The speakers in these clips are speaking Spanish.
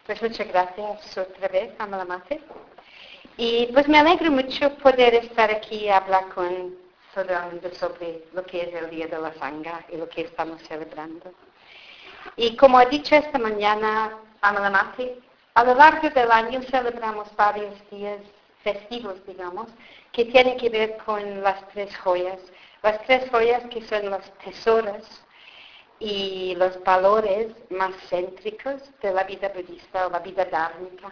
Pues muchas gracias otra vez, Amala Mate. Y pues me alegro mucho poder estar aquí y hablar con todo el mundo sobre lo que es el Día de la Sangha y lo que estamos celebrando. Y como he dicho esta mañana, Amala Mate, a lo largo del año celebramos varios días festivos, digamos, que tienen que ver con las tres joyas. Las tres joyas que son los tesoros y los valores más céntricos de la vida budista o la vida dármica.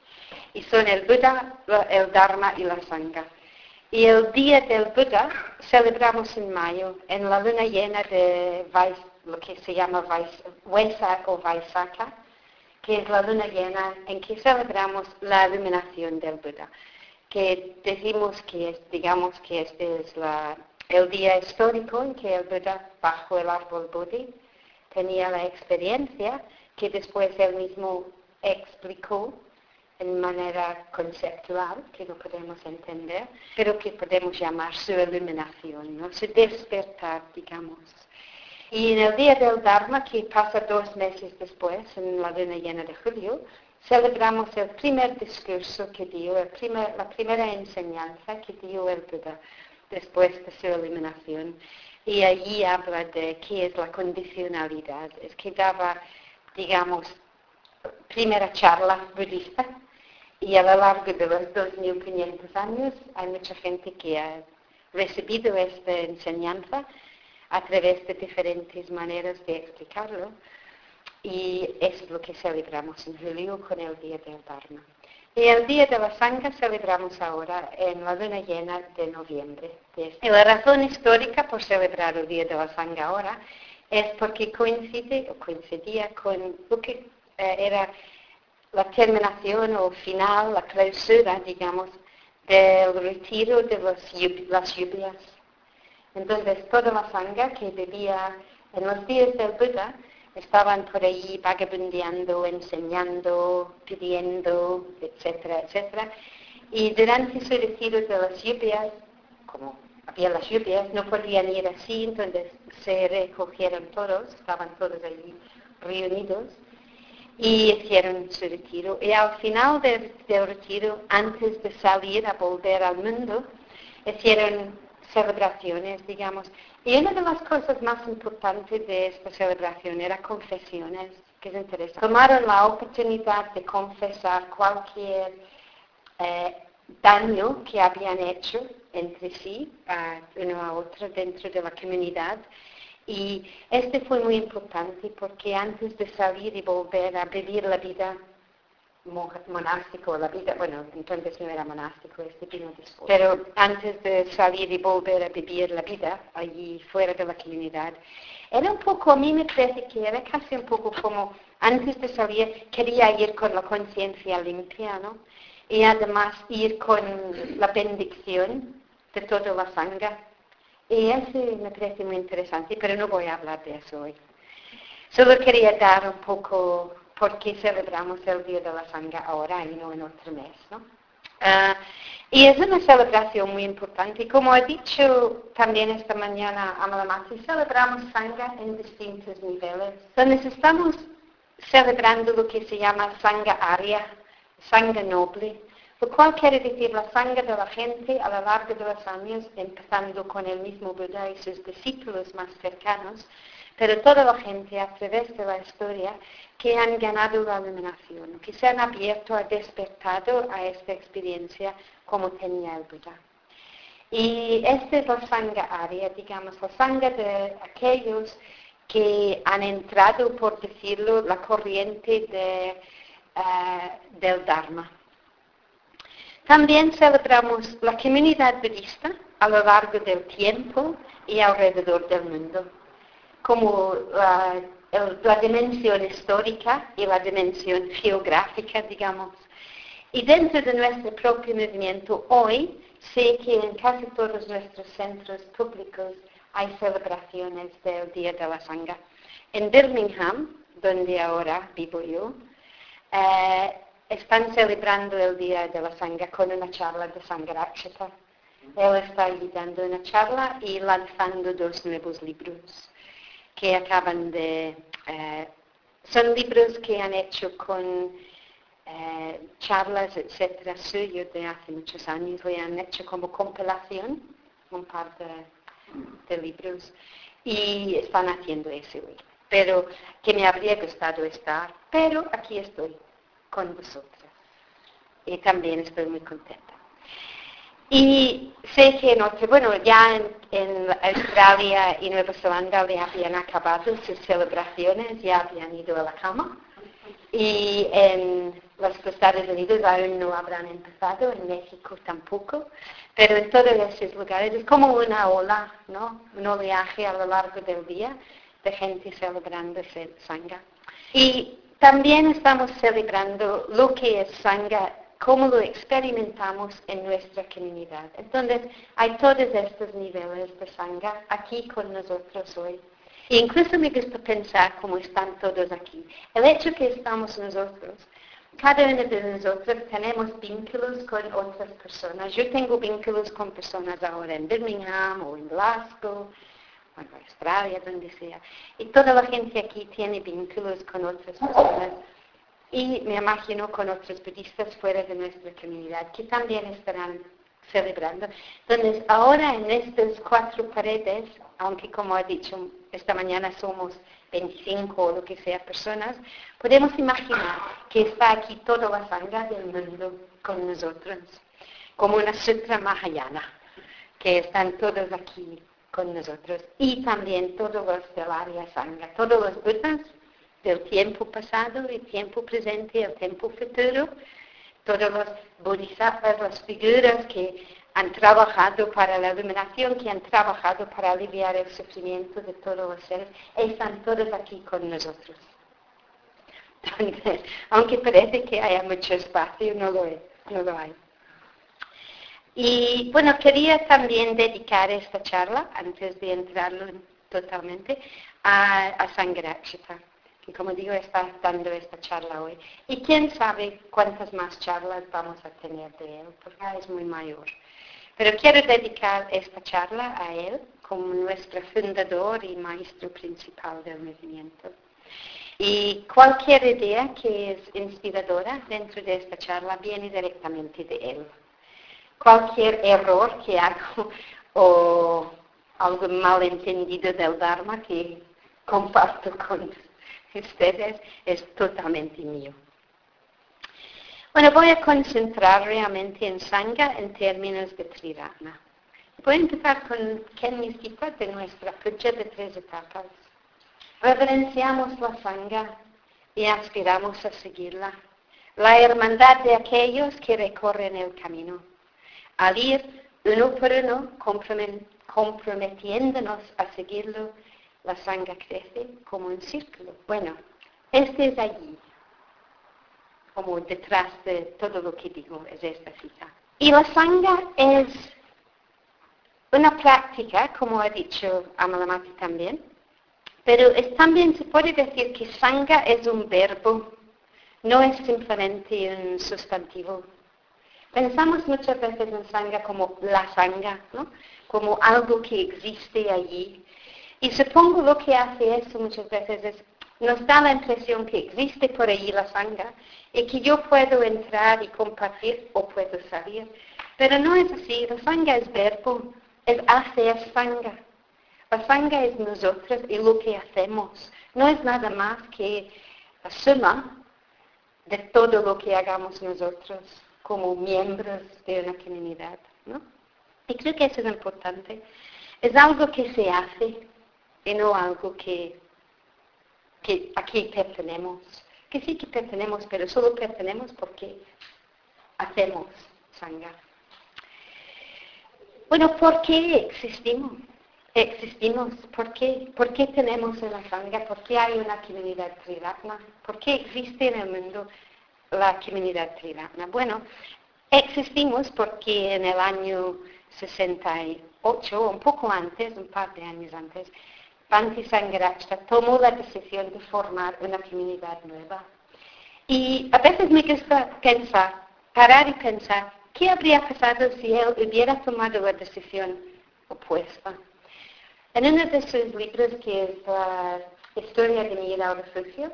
Y son el Buda, el Dharma y la Sangha. Y el Día del Buda celebramos en mayo, en la luna llena de lo que se llama Vesak o Vaisakha, que es la luna llena en que celebramos la iluminación del Buda, que decimos que digamos que este es el día histórico en que el Buda, bajo el árbol Bodhi, tenía la experiencia que después él mismo explicó en manera conceptual, que no podemos entender, pero que podemos llamar su iluminación, ¿no? Su despertar, digamos. Y en el Día del Dharma, que pasa 2 meses después, en la luna llena de julio, celebramos el primer discurso que dio, la primera enseñanza que dio el Buda después de su iluminación. Y allí habla de qué es la condicionalidad. Es que daba, digamos, primera charla budista. Y a lo largo de los 2.500 años hay mucha gente que ha recibido esta enseñanza a través de diferentes maneras de explicarlo. Y es lo que celebramos en julio con el Día del Dharma. Y el Día de la Sangha celebramos ahora en la luna llena de noviembre. Y la razón histórica por celebrar el Día de la Sangha ahora es porque coincidía con lo que era la terminación o final, la clausura, digamos, del retiro de las lluvias. Entonces, toda la Sangha que vivía en los días del Buda estaban por ahí vagabundeando, enseñando, pidiendo, etcétera, etcétera. Y durante su retiro de las lluvias, como había las lluvias, no podían ir así, entonces se recogieron todos, estaban todos allí reunidos y hicieron su retiro. Y al final del retiro, antes de salir a volver al mundo, hicieron celebraciones, digamos. Y una de las cosas más importantes de esta celebración era confesiones, que es interesante. Tomaron la oportunidad de confesar cualquier daño que habían hecho entre sí, uno a otro, dentro de la comunidad. Y este fue muy importante porque antes de salir y volver a vivir la vida monástico, bueno, entonces no era monástico, vino después. Pero antes de salir y volver a vivir la vida allí fuera de la comunidad, era un poco, a mí me parece que era casi un poco como antes de salir quería ir con la conciencia limpia, ¿no? Y además ir con la bendición de toda la sangha. Y eso me parece muy interesante, pero no voy a hablar de eso hoy. Solo quería dar un poco por qué celebramos el Día de la Sangha ahora y no en otro mes, ¿no? Y es una celebración muy importante. Como he dicho también esta mañana a Malamati, celebramos Sangha en distintos niveles. Entonces estamos celebrando lo que se llama Sangha Arya, Sangha Noble, lo cual quiere decir la sangha de la gente a lo largo de los años, empezando con el mismo Buda y sus discípulos más cercanos, pero toda la gente a través de la historia que han ganado la iluminación, que se han abierto, despertado a esta experiencia como tenía el Buda. Y esta es la Sangha Arya, digamos, la sangha de aquellos que han entrado, por decirlo, la corriente del Dharma. También celebramos la comunidad budista a lo largo del tiempo y alrededor del mundo, como la dimensión histórica y la dimensión geográfica, digamos. Y dentro de nuestro propio movimiento hoy, sé que en casi todos nuestros centros públicos hay celebraciones del Día de la Sangha. En Birmingham, donde ahora vivo yo, están celebrando el Día de la Sangha con una charla de Sangharakshita. Él está allí dando una charla y lanzando 2 nuevos libros que acaban de... son libros que han hecho con charlas, etcétera, suyo de hace muchos años. Le han hecho como compilación, un par de libros, y están haciendo eso hoy. Pero que me habría gustado estar, pero aquí estoy con vosotras. Y también estoy muy contenta. Y sé que ya en Australia y Nueva Zelanda le habían acabado sus celebraciones, ya habían ido a la cama. Y en los Estados Unidos aún no habrán empezado, en México tampoco, pero en todos esos lugares es como una ola, ¿no? Un oleaje a lo largo del día de gente celebrando Sangha. Y también estamos celebrando lo que es Sangha, cómo lo experimentamos en nuestra comunidad. Entonces, hay todos estos niveles de Sangha aquí con nosotros hoy. E incluso me gusta pensar cómo están todos aquí. El hecho que estamos nosotros, cada uno de nosotros tenemos vínculos con otras personas. Yo tengo vínculos con personas ahora en Birmingham o en Glasgow, o en Australia, donde sea. Y toda la gente aquí tiene vínculos con otras personas. Y me imagino con otros budistas fuera de nuestra comunidad que también estarán celebrando. Entonces, ahora en estas 4 paredes, aunque como he dicho, esta mañana somos 25 o lo que sea personas, podemos imaginar que está aquí toda la Sangha del mundo con nosotros, como una sutra mahayana, que están todos aquí con nosotros. Y también todos los del área Sangha, todos los Budas del tiempo pasado, el tiempo presente, el tiempo futuro, todos los bodhisattvas, las figuras que han trabajado para la iluminación, que han trabajado para aliviar el sufrimiento de todos los seres, están todos aquí con nosotros. Entonces, aunque parece que haya mucho espacio, no lo hay. Y bueno, quería también dedicar esta charla, antes de entrarlo totalmente, a Sangharakshita, que como digo está dando esta charla hoy. Y quién sabe cuántas más charlas vamos a tener de él, porque es muy mayor. Pero quiero dedicar esta charla a él como nuestro fundador y maestro principal del movimiento. Y cualquier idea que es inspiradora dentro de esta charla viene directamente de él. Cualquier error que hago o algo malentendido del Dharma que comparto con ustedes es totalmente mío. Bueno, voy a concentrar realmente en Sangha en términos de Triratna. Voy a empezar con Kenmisipa de nuestra puja de 3 etapas. Reverenciamos la Sangha y aspiramos a seguirla. La hermandad de aquellos que recorren el camino. Al ir uno por uno comprometiéndonos a seguirlo, la Sangha crece como un círculo. Bueno, este es allí, como detrás de todo lo que digo, es esta cita. Y la Sangha es una práctica, como ha dicho Amalamati también, pero también se puede decir que Sangha es un verbo, no es simplemente un sustantivo. Pensamos muchas veces en Sangha como la Sangha, ¿no? Como algo que existe allí. Y supongo lo que hace eso muchas veces es, nos da la impresión que existe por allí la Sangha y que yo puedo entrar y compartir o puedo salir. Pero no es así, la Sangha es verbo, es hacer Sangha. La Sangha es nosotros y lo que hacemos. No es nada más que la suma de todo lo que hagamos nosotros como miembros de una comunidad, ¿no? Y creo que eso es importante. Es algo que se hace y no algo que aquí pertenecemos. Que sí que pertenecemos, pero solo pertenecemos porque hacemos Sangha. Bueno, ¿por qué existimos? ¿Por qué? ¿Por qué tenemos una Sangha? ¿Por qué hay una comunidad Triratna? ¿Por qué existe en el mundo la comunidad Triratna? Bueno, existimos porque en el año 68, un poco antes, un par de años antes, Bhante Sangharakshita tomó la decisión de formar una comunidad nueva. Y a veces me gusta parar y pensar, ¿qué habría pasado si él hubiera tomado la decisión opuesta? En uno de sus libros, que es la historia de mi ida al refugio,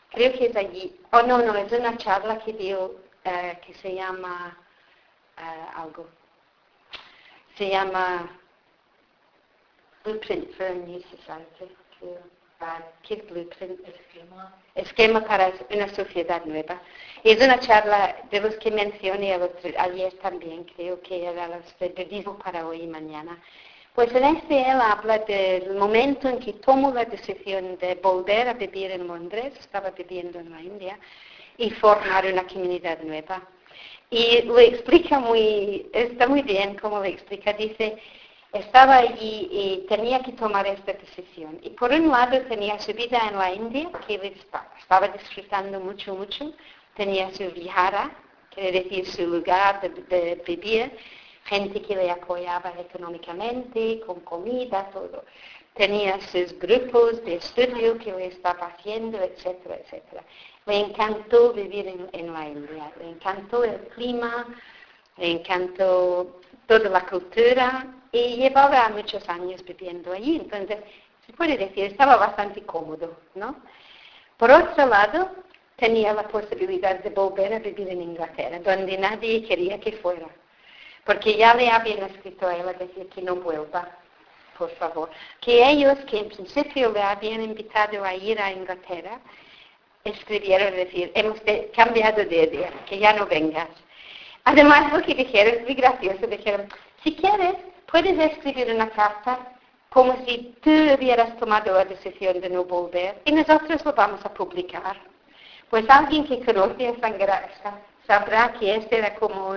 Creo que es allí. Oh, no, es una charla que dio que se llama algo. Se llama Blueprint for a New Society. Creo. ¿Qué es Blueprint? Esquema para una sociedad nueva. Es una charla de los que mencioné ayer también, creo que era los de periodismo para hoy y mañana. Pues en él habla del momento en que tomó la decisión de volver a vivir en Londres, estaba viviendo en la India, y formar una comunidad nueva. Y lo explica está muy bien como lo explica, dice, estaba allí y tenía que tomar esta decisión. Y por un lado tenía su vida en la India, que estaba disfrutando mucho, tenía su vihara, quiere decir su lugar de vivir, gente que le apoyaba económicamente, con comida, todo. Tenía sus grupos de estudio que le estaba haciendo, etcétera, etcétera. Le encantó vivir en la India, le encantó el clima, le encantó toda la cultura y llevaba muchos años viviendo allí. Entonces, se puede decir, estaba bastante cómodo, ¿no? Por otro lado, tenía la posibilidad de volver a vivir en Inglaterra, donde nadie quería que fuera. Porque ya le habían escrito a él a decir que no vuelva, por favor. Que ellos, que en principio le habían invitado a ir a Inglaterra, escribieron a decir, hemos cambiado de idea, que ya no vengas. Además, lo que dijeron es muy gracioso. Dijeron, si quieres, puedes escribir una carta como si tú hubieras tomado la decisión de no volver y nosotros lo vamos a publicar. Pues alguien que conoce a Sangrasta sabrá que esta era como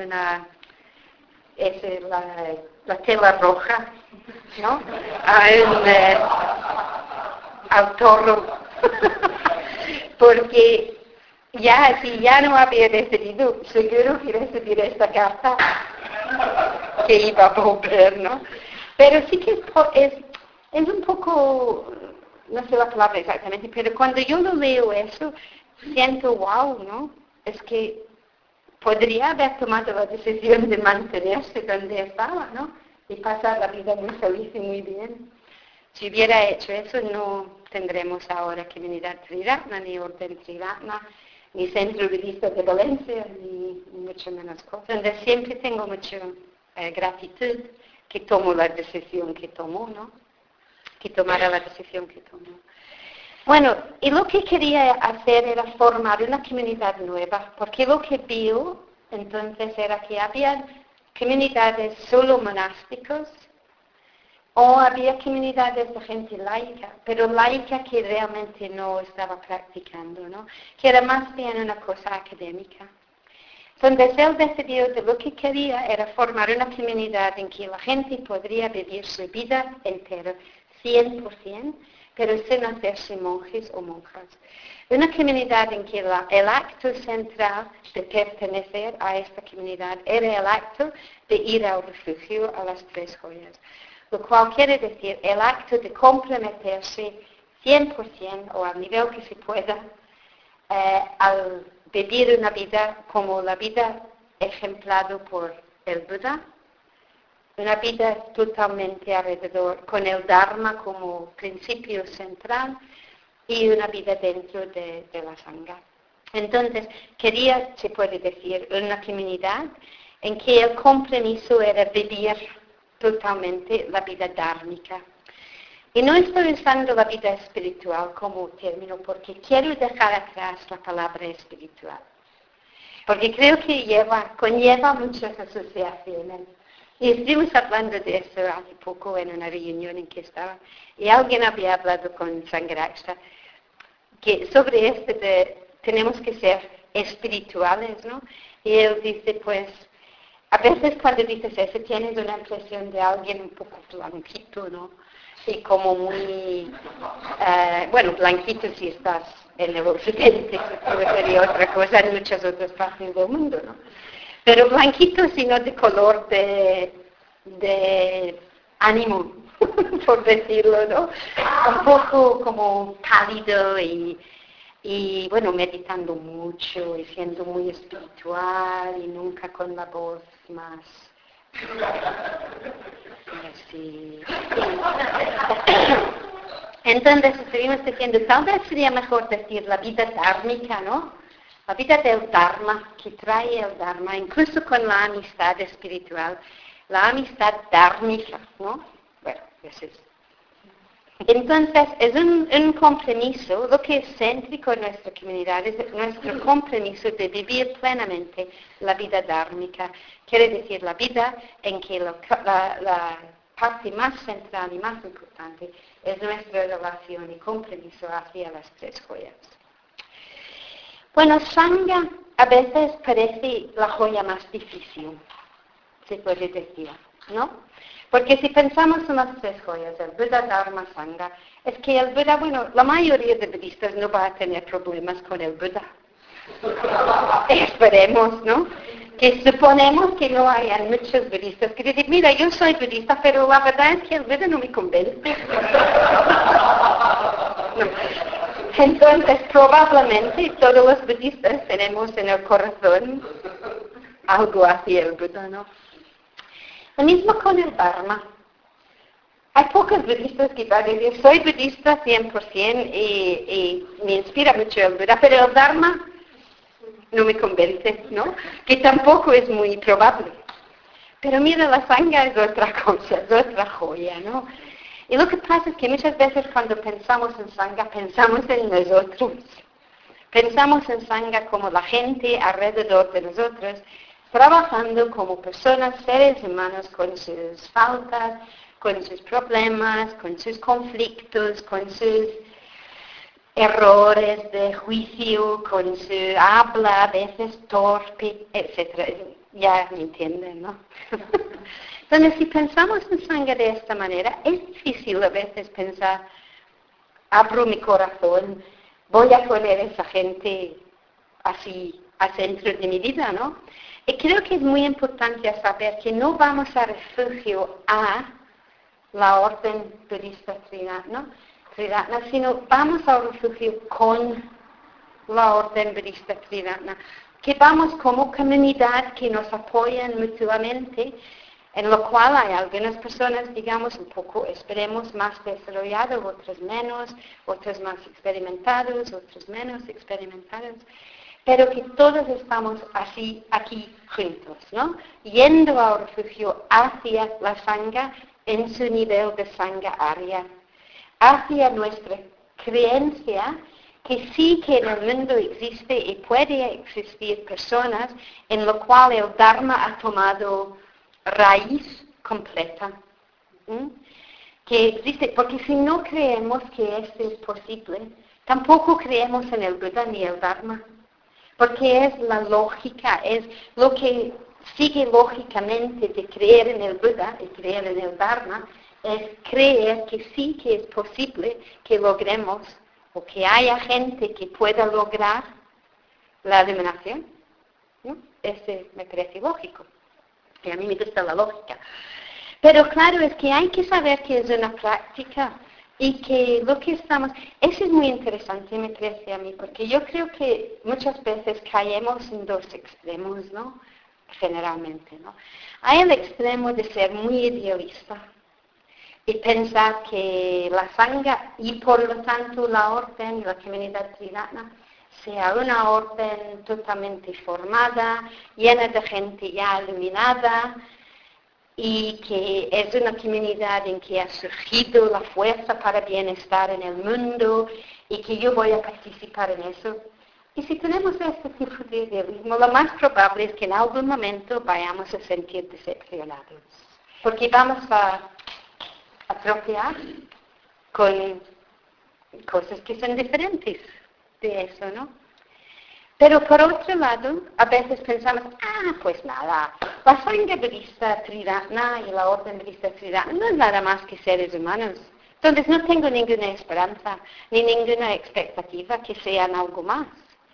la tela roja, ¿no? Al toro. Porque si ya no había decidido, seguro que recibir esta carta que iba a volver, ¿no? Pero sí que es un poco, no sé la palabra exactamente, pero cuando yo lo leo eso, siento wow, ¿no? Es que podría haber tomado la decisión de mantenerse donde estaba, ¿no? Y pasar la vida muy feliz y muy bien. Si hubiera hecho eso, no tendremos ahora comunidad Triratna, ni orden Triratna, ni centro budista de Valencia, ni mucho menos cosas. Donde siempre tengo mucha gratitud que tomó la decisión que tomó, ¿no? Que tomara la decisión que tomó. Bueno, y lo que quería hacer era formar una comunidad nueva, porque lo que vio entonces era que había comunidades solo monásticos, o había comunidades de gente laica, pero laica que realmente no estaba practicando, ¿no? Que era más bien una cosa académica. Entonces él decidió que lo que quería era formar una comunidad en que la gente podría vivir su vida entera, 100%, pero sin hacerse monjes o monjas. Una comunidad en que el acto central de pertenecer a esta comunidad era el acto de ir al refugio a las tres joyas. Lo cual quiere decir el acto de comprometerse 100% o al nivel que se pueda al vivir una vida como la vida ejemplada por el Buda, una vida totalmente alrededor, con el Dharma como principio central y una vida dentro de la Sangha. Entonces, quería, se puede decir, una comunidad en que el compromiso era vivir totalmente la vida dármica. Y no estoy usando la vida espiritual como término porque quiero dejar atrás la palabra espiritual. Porque creo que conlleva muchas asociaciones. Y estuvimos hablando de eso hace poco en una reunión en que estaba. Y alguien había hablado con Sangharakshita que sobre esto de tenemos que ser espirituales, ¿no? Y él dice, pues, a veces cuando dices eso tienes una impresión de alguien un poco blanquito, ¿no? Y como muy, blanquito si estás en el occidente, que sería otra cosa en muchas otras partes del mundo, ¿no? Pero blanquito sino de color de ánimo, por decirlo, ¿no? Un poco como cálido y meditando mucho y siendo muy espiritual y nunca con la voz más así. Entonces estuvimos diciendo, tal vez sería mejor decir la vida dármica, ¿no? La vida del Dharma, que trae el Dharma, incluso con la amistad espiritual, la amistad dármica, ¿no? Bueno, eso es. Entonces, es un compromiso, lo que es céntrico en nuestra comunidad es nuestro compromiso de vivir plenamente la vida dármica. Quiere decir la vida en que la parte más central y más importante es nuestra relación y compromiso hacia las tres joyas. Bueno, Sangha a veces parece la joya más difícil, se puede decir, ¿no? Porque si pensamos en las tres joyas, el Buda, Dharma, Sangha, es que el Buda, bueno, la mayoría de budistas no va a tener problemas con el Buda. Esperemos, ¿no? Que suponemos que no hayan muchos budistas que dicen, mira, yo soy budista, pero la verdad es que el Buda no me convence. No. Entonces, probablemente todos los budistas tenemos en el corazón algo hacia el Buda, ¿no? Lo mismo con el Dharma. Hay pocos budistas que van a decir, soy budista 100% y me inspira mucho el Buda, pero el Dharma no me convence, ¿no? Que tampoco es muy probable. Pero mira, la Sangha es otra cosa, es otra joya, ¿no? Y lo que pasa es que muchas veces cuando pensamos en Sangha, pensamos en nosotros. Pensamos en Sangha como la gente alrededor de nosotros, trabajando como personas, seres humanos, con sus faltas, con sus problemas, con sus conflictos, con sus errores de juicio, con su habla a veces torpe, etc. Ya me entienden, ¿no? Entonces, si pensamos en Sangha de esta manera, es difícil a veces pensar, abro mi corazón, voy a poner a esa gente así al centro de mi vida, ¿no? Y creo que es muy importante saber que no vamos a refugio a la orden budista Triratna, sino vamos al refugio con la orden budista Triratna, que vamos como comunidad que nos apoyan mutuamente, en lo cual hay algunas personas, digamos, un poco, esperemos, más desarrollados, otros menos, otros más experimentados, otros menos experimentados, pero que todos estamos así, aquí juntos, ¿no? Yendo al refugio hacia la Sangha en su nivel de Sangha Arya, hacia nuestra creencia que sí que en el mundo existe y puede existir personas en lo cual el Dharma ha tomado raíz completa. Que existe, porque si no creemos que esto es posible, tampoco creemos en el Buda ni el Dharma. Porque es la lógica, es lo que sigue lógicamente de creer en el Buda y creer en el Dharma, es creer que sí que es posible que logremos o que haya gente que pueda lograr la iluminación. ¿No? Ese me parece lógico. Y a mí me gusta la lógica. Pero claro, es que hay que saber que es una práctica y que lo que estamos... Eso es muy interesante, me parece a mí, porque yo creo que muchas veces caemos en dos extremos, ¿no? Generalmente, ¿no? Hay el extremo de ser muy idealista y pensar que la Sangha y por lo tanto la orden, la comunidad Triratna, sea una orden totalmente formada, llena de gente ya iluminada, y que es una comunidad en que ha surgido la fuerza para bienestar en el mundo y que yo voy a participar en eso. Y si tenemos este tipo de idealismo, lo más probable es que en algún momento vayamos a sentir decepcionados, porque vamos a atrofiar con cosas que son diferentes de eso, ¿no? Pero por otro lado, a veces pensamos, pues nada, la Sangha budista Triratna y la orden budista Triratna no es nada más que seres humanos. Entonces no tengo ninguna esperanza, ni ninguna expectativa que sean algo más.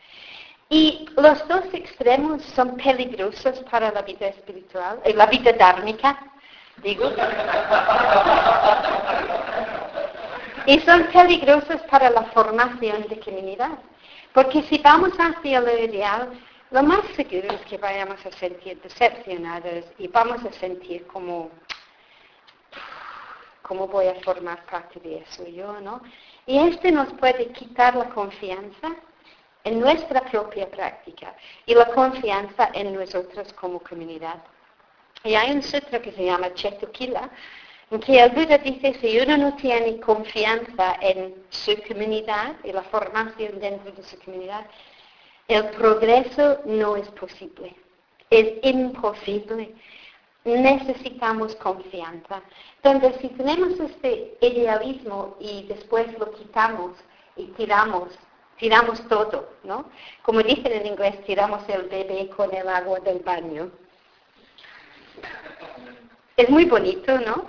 Y los dos extremos son peligrosos para la vida espiritual, la vida dármica, digo. Y son peligrosos para la formación de comunidad. Porque si vamos hacia lo ideal, lo más seguro es que vayamos a sentir decepcionados y vamos a sentir como ¿cómo voy a formar parte de eso yo, no? Y nos puede quitar la confianza en nuestra propia práctica y la confianza en nosotros como comunidad. Y hay un sutra que se llama Chetukila, en que el Buda dice, si uno no tiene confianza en su comunidad y la formación dentro de su comunidad, el progreso no es posible. Es imposible. Necesitamos confianza. Entonces, si tenemos este idealismo y después lo quitamos y tiramos todo, ¿no? Como dicen en inglés, tiramos el bebé con el agua del baño. Es muy bonito, ¿no?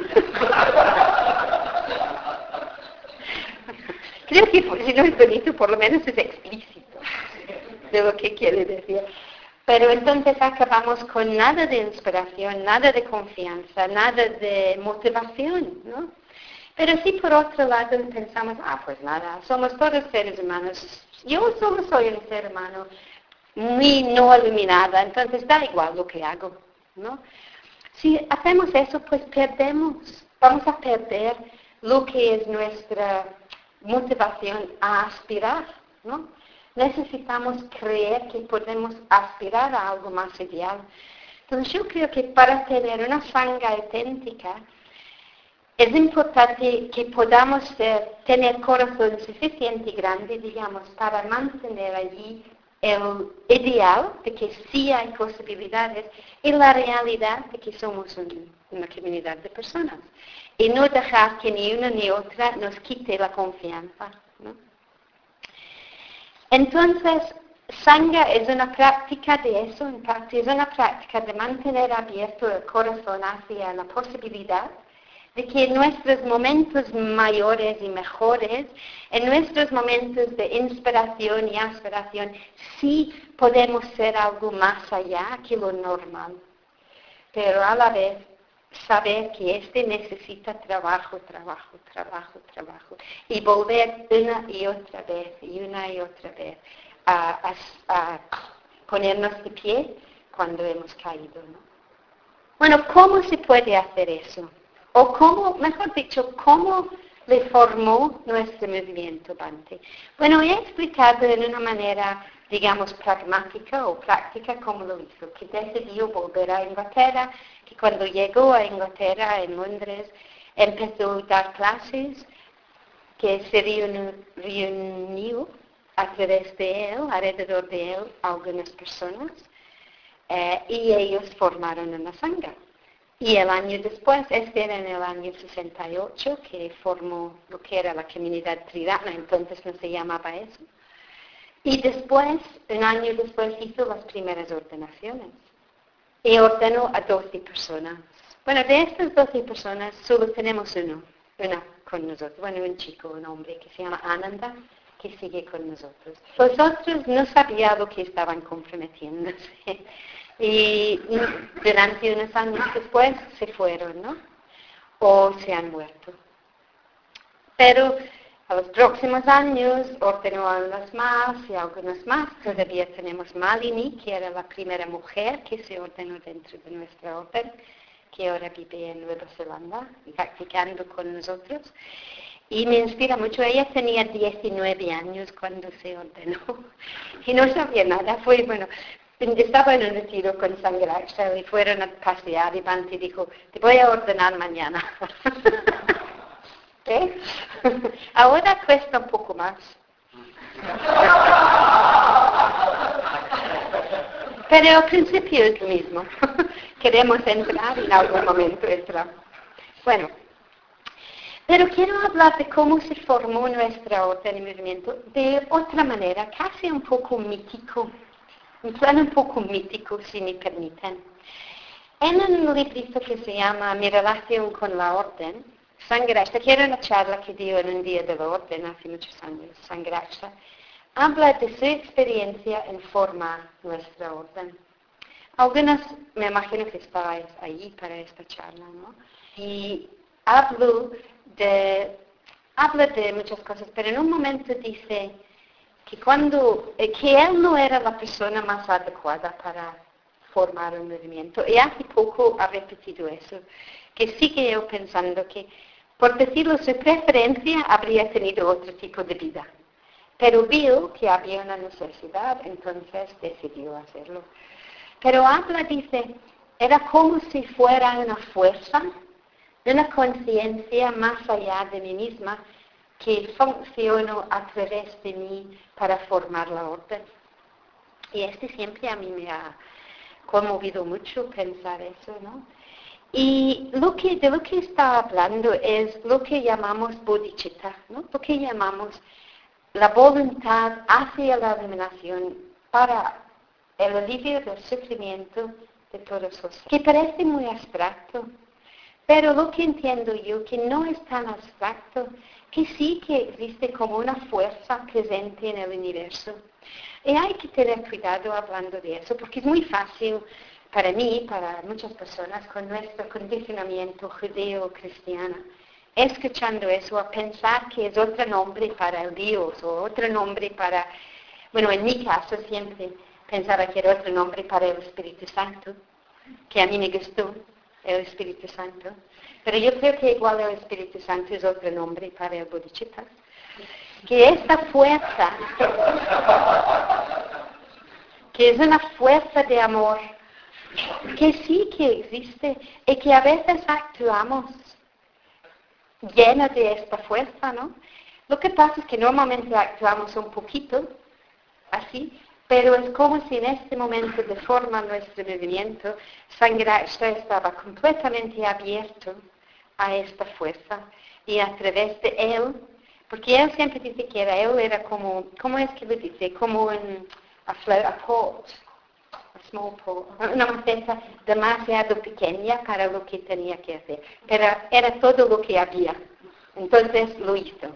Creo que si no es bonito, por lo menos es explícito de lo que quiere decir. Pero entonces acabamos con nada de inspiración, nada de confianza, nada de motivación, ¿no? Pero si por otro lado pensamos, pues nada, somos todos seres humanos, yo solo soy un ser humano muy no iluminada, entonces da igual lo que hago, ¿no? Si hacemos eso, pues vamos a perder lo que es nuestra motivación a aspirar, ¿no? Necesitamos creer que podemos aspirar a algo más ideal. Entonces yo creo que para tener una sangha auténtica, es importante que podamos tener corazón suficiente grande, digamos, para mantener allí el ideal de que sí hay posibilidades y la realidad de que somos una comunidad de personas. Y no dejar que ni una ni otra nos quite la confianza, ¿no? Entonces, Sangha es una práctica de eso, en parte es una práctica de mantener abierto el corazón hacia la posibilidad de que en nuestros momentos mayores y mejores, en nuestros momentos de inspiración y aspiración, sí podemos ser algo más allá que lo normal. Pero a la vez, saber que necesita trabajo. Y volver una y otra vez a ponernos de pie cuando hemos caído, ¿no? Bueno, ¿cómo se puede hacer eso? O cómo, mejor dicho, cómo le formó nuestro movimiento Bhante. Bueno, he explicado en una manera, digamos, pragmática o práctica cómo lo hizo, que decidió volver a Inglaterra, que cuando llegó a Inglaterra, en Londres, empezó a dar clases, que se reunió a través de él, alrededor de él, algunas personas, y ellos formaron una sangha. Y el año después, era en el año 68, que formó lo que era la comunidad Triratna, entonces no se llamaba eso. Y después, un año después, hizo las primeras ordenaciones. Y ordenó a 12 personas. Bueno, de estas 12 personas, solo tenemos una con nosotros. Bueno, un chico, un hombre, que se llama Ananda, que sigue con nosotros. Los otros no sabían lo que estaban comprometiéndose. Y durante unos años después se fueron, ¿no? O se han muerto. Pero a los próximos años ordenó a unas más y algunas más. Todavía tenemos Malini, que era la primera mujer que se ordenó dentro de nuestra orden, que ahora vive en Nueva Zelanda, practicando con nosotros. Y me inspira mucho. Ella tenía 19 años cuando se ordenó y no sabía nada. Estaba en un retiro con Sangharakshita y fueron a pasear y Bhante dijo, te voy a ordenar mañana. ¿Qué? Ahora cuesta un poco más. Pero al principio es lo mismo. Queremos entrar y en algún momento entramos. Bueno, pero quiero hablar de cómo se formó nuestra orden y movimiento de otra manera, casi un poco mítico. Un plan un poco mítico, si me permiten. En un librito que se llama Mi relación con la orden, Sangharakshita, que era una charla que dio en un día de la orden hace muchos años, Sangharakshita, habla de su experiencia en formar nuestra orden. Algunas, me imagino que estabais allí para esta charla, ¿no? Y habla de muchas cosas, pero en un momento dice que él no era la persona más adecuada para formar un movimiento. Y hace poco ha repetido eso, que sigue yo pensando que, por decirlo, su preferencia habría tenido otro tipo de vida. Pero vio que había una necesidad, entonces decidió hacerlo. Pero habla, dice, era como si fuera una fuerza, una conciencia más allá de mí misma, que funcionó a través de mí para formar la orden. Y siempre a mí me ha conmovido mucho pensar eso, ¿no? Y de lo que está hablando es lo que llamamos bodhicitta, ¿no? Lo que llamamos la voluntad hacia la iluminación para el alivio del sufrimiento de todos los, que parece muy abstracto, pero lo que entiendo yo que no es tan abstracto, que sí que existe como una fuerza presente en el universo. Y hay que tener cuidado hablando de eso, porque es muy fácil para mí, para muchas personas, con nuestro condicionamiento judeo-cristiano, escuchando eso, a pensar que es otro nombre para el Dios, o otro nombre para, bueno, en mi caso siempre pensaba que era otro nombre para el Espíritu Santo, que a mí me gustó, el Espíritu Santo. Pero yo creo que igual el Espíritu Santo es otro nombre para el bodhicitta. Que esta fuerza, que es una fuerza de amor, que sí que existe y que a veces actuamos llena de esta fuerza, ¿no? Lo que pasa es que normalmente actuamos un poquito así, pero es como si en este momento de formar nuestro movimiento, estaba completamente abierto a esta fuerza y a través de él, porque él siempre dice que él era como, ¿cómo es que lo dice? Como a pot, a small pot, una maceta demasiado pequeña para lo que tenía que hacer, pero era todo lo que había, entonces lo hizo.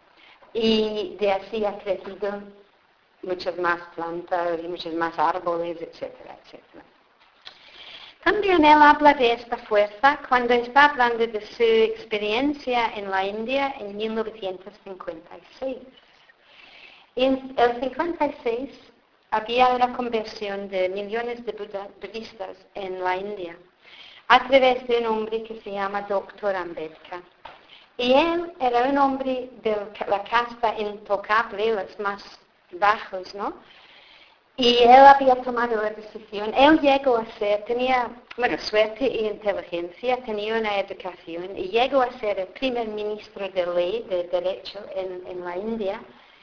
Y de así ha crecido muchas más plantas y muchos más árboles, etcétera, etcétera. También él habla de esta fuerza cuando está hablando de su experiencia en la India en 1956. En el 56 había una conversión de millones de budistas en la India a través de un hombre que se llama Dr. Ambedkar. Y él era un hombre de la casta intocable, los más bajos, ¿no? Y él había tomado la decisión, él llegó a ser, tenía, suerte e inteligencia, tenía una educación, y llegó a ser el primer ministro de ley, de derecho en la India,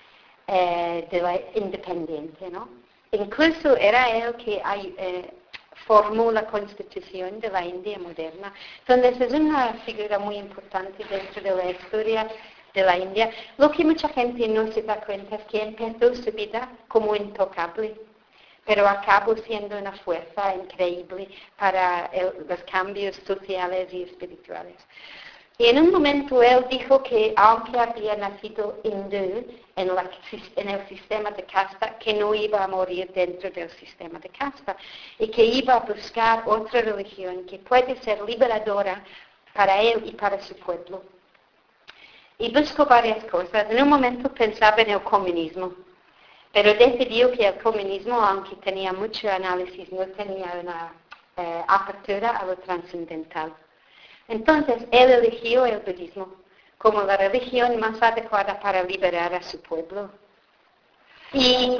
de la independiente, ¿no? Incluso era él que formó la constitución de la India moderna. Entonces es una figura muy importante dentro de la historia de la India. Lo que mucha gente no se da cuenta es que empezó su vida como intocable, pero acabó siendo una fuerza increíble para los cambios sociales y espirituales. Y en un momento él dijo que aunque había nacido hindú en el sistema de casta, que no iba a morir dentro del sistema de casta y que iba a buscar otra religión que puede ser liberadora para él y para su pueblo. Y buscó varias cosas. En un momento pensaba en el comunismo, pero decidió que el comunismo, aunque tenía mucho análisis, no tenía una apertura a lo trascendental. Entonces, él eligió el budismo como la religión más adecuada para liberar a su pueblo. Y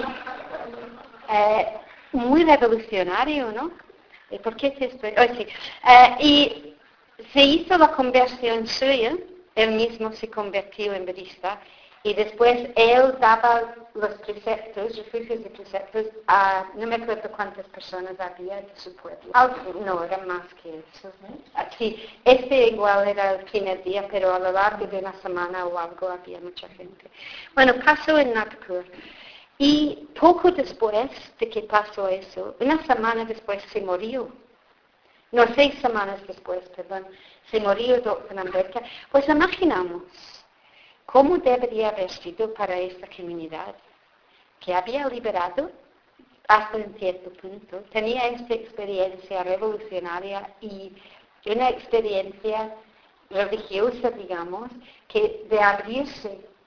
muy revolucionario, ¿no? ¿Por qué te estoy...? Oh, sí. Y se hizo la conversión suya, él mismo se convirtió en budista, y después él daba los preceptos, refugios y preceptos a no me acuerdo cuántas personas había de su pueblo. No, era más que eso. Sí, igual era el primer día, pero a lo largo de una semana o algo había mucha gente. Bueno, pasó en Nagpur. Y poco después de que pasó eso, una semana después se murió. No, 6 semanas después, perdón, se murió Dr. Ambedkar. Pues imaginamos cómo debería haber sido para esta comunidad, que había liberado hasta un cierto punto, tenía esta experiencia revolucionaria y una experiencia religiosa, digamos, que de abrirse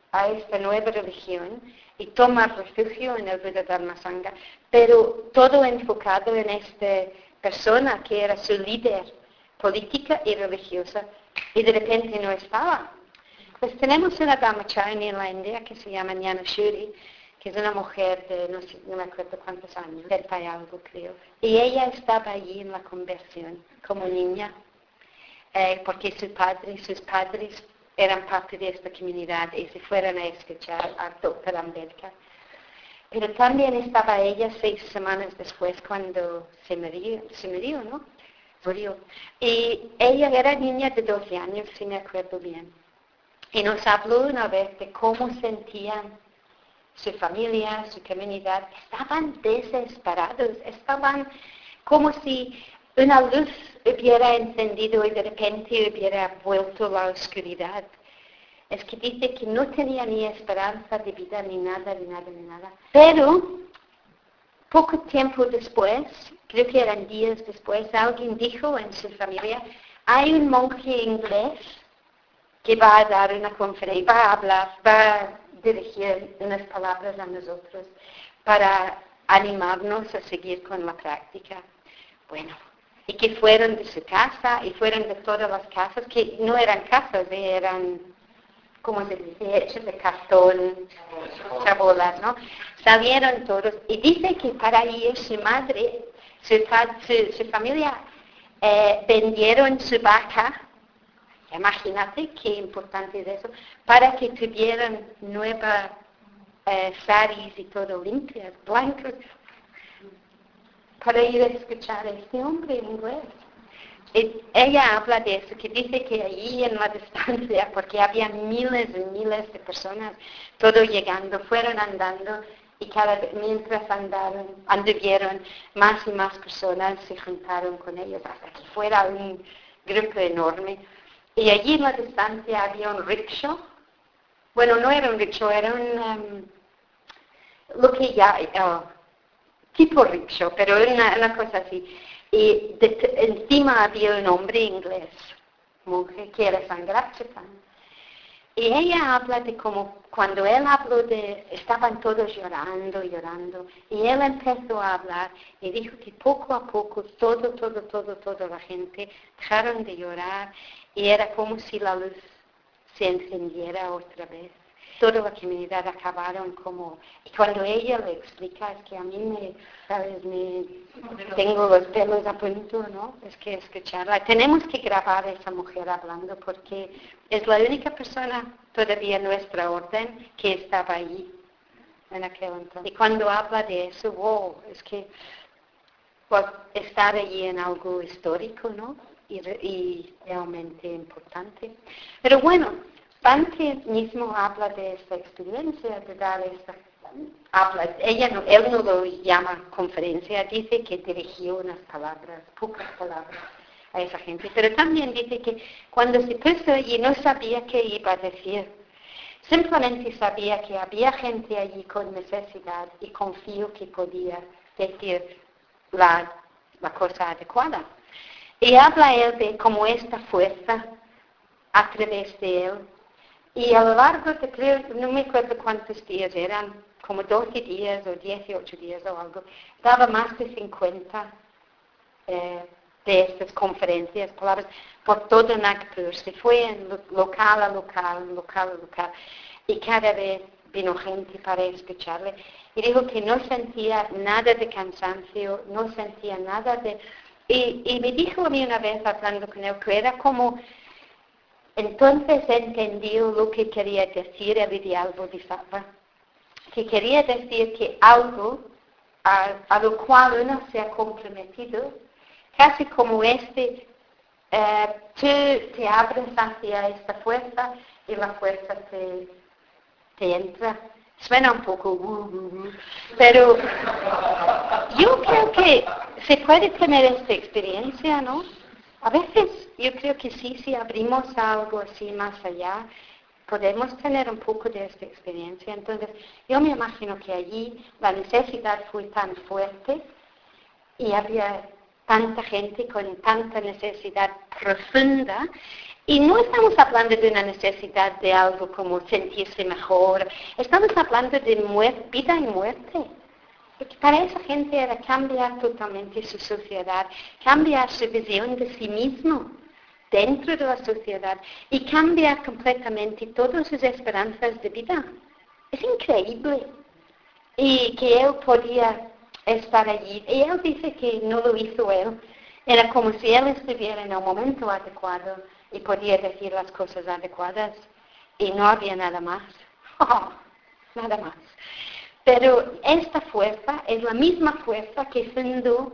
a esta nueva religión y toma refugio en el Buda Dharma Sangha, pero todo enfocado en esta persona que era su líder política y religiosa, y de repente no estaba. Pues tenemos una Dhammacharini en la India que se llama Jnaneshwari, que es una mujer de no me acuerdo cuántos años, 30 y algo creo. Y ella estaba allí en la conversión como niña, porque sus padres eran parte de esta comunidad y se fueron a escuchar a Dr. Ambedkar. Pero también estaba ella 6 semanas después cuando se murió, ¿no? Murió. Y ella era niña de 12 años, si me acuerdo bien. Y nos habló una vez de cómo sentían su familia, su comunidad. Estaban desesperados, estaban como si una luz hubiera encendido y de repente hubiera vuelto la oscuridad. Es que dice que no tenía ni esperanza de vida, ni nada. Pero, poco tiempo después, creo que eran días después, alguien dijo en su familia, hay un monje inglés que va a dar una conferencia, va a hablar, va a dirigir unas palabras a nosotros para animarnos a seguir con la práctica. Bueno, y que fueron de su casa y fueron de todas las casas, que no eran casas, eran, como se dice, hechos de cartón, chabolas, ¿no? Salieron todos y dice que para ir su madre, su familia vendieron su vaca. Imagínate qué importante es eso, para que tuvieran nuevas saris y todo limpias, blancos, para ir a escuchar a este hombre en inglés. Y ella habla de eso, que dice que allí en la distancia, porque había miles y miles de personas, todo llegando, fueron andando, y mientras anduvieron, más y más personas se juntaron con ellos, hasta que fuera un grupo enorme. Y allí en la distancia había un rickshaw. Bueno, no era un rickshaw, era lo que ya, tipo rickshaw, pero una cosa así. Y encima había un hombre inglés, monje, que era Sangrachatan. Y ella habla de cómo cuando él habló estaban todos llorando, y él empezó a hablar y dijo que poco a poco toda la gente dejaron de llorar y era como si la luz se encendiera otra vez. Toda la comunidad acabaron como... Y cuando ella le explica, es que a mí tengo los pelos a punto, ¿no? Es que escucharla. Tenemos que grabar a esa mujer hablando porque es la única persona todavía en nuestra orden que estaba allí en aquel entonces. Y cuando habla de eso, wow, es que pues, estar allí en algo histórico, ¿no? Y realmente importante. Pero bueno, Bhante mismo habla de esta experiencia, de dar esta... él no lo llama conferencia, dice que dirigió unas palabras, pocas palabras a esa gente, pero también dice que cuando se puso allí no sabía qué iba a decir, simplemente sabía que había gente allí con necesidad y confío que podía decir la cosa adecuada. Y habla él de cómo esta fuerza a través de él. Y a lo largo de, creo, no me acuerdo cuántos días eran, como 12 días o 18 días o algo, daba más de 50 de estas conferencias, palabras, por todo Nagpur. Se fue en local a local. Y cada vez vino gente para escucharle. Y dijo que no sentía nada de cansancio, no sentía nada de... Y me dijo a mí una vez hablando con él que era como... Entonces entendió lo que quería decir el ideal bodhisattva, que quería decir que algo a lo cual uno se ha comprometido, casi como tú te abres hacia esta fuerza y la fuerza te entra. Suena un poco, pero yo creo que se puede tener esta experiencia, ¿no? A veces yo creo que sí, si abrimos algo así más allá, podemos tener un poco de esta experiencia. Entonces, yo me imagino que allí la necesidad fue tan fuerte y había tanta gente con tanta necesidad profunda. Y no estamos hablando de una necesidad de algo como sentirse mejor. Estamos hablando de vida y muerte. Porque para esa gente era cambiar totalmente su sociedad, cambiar su visión de sí mismo dentro de la sociedad y cambiar completamente todas sus esperanzas de vida. Es increíble. Y que él podía estar allí. Y él dice que no lo hizo él. Era como si él estuviera en el momento adecuado y podía decir las cosas adecuadas. Y no había nada más. Nada más. Pero esta fuerza es la misma fuerza que fundó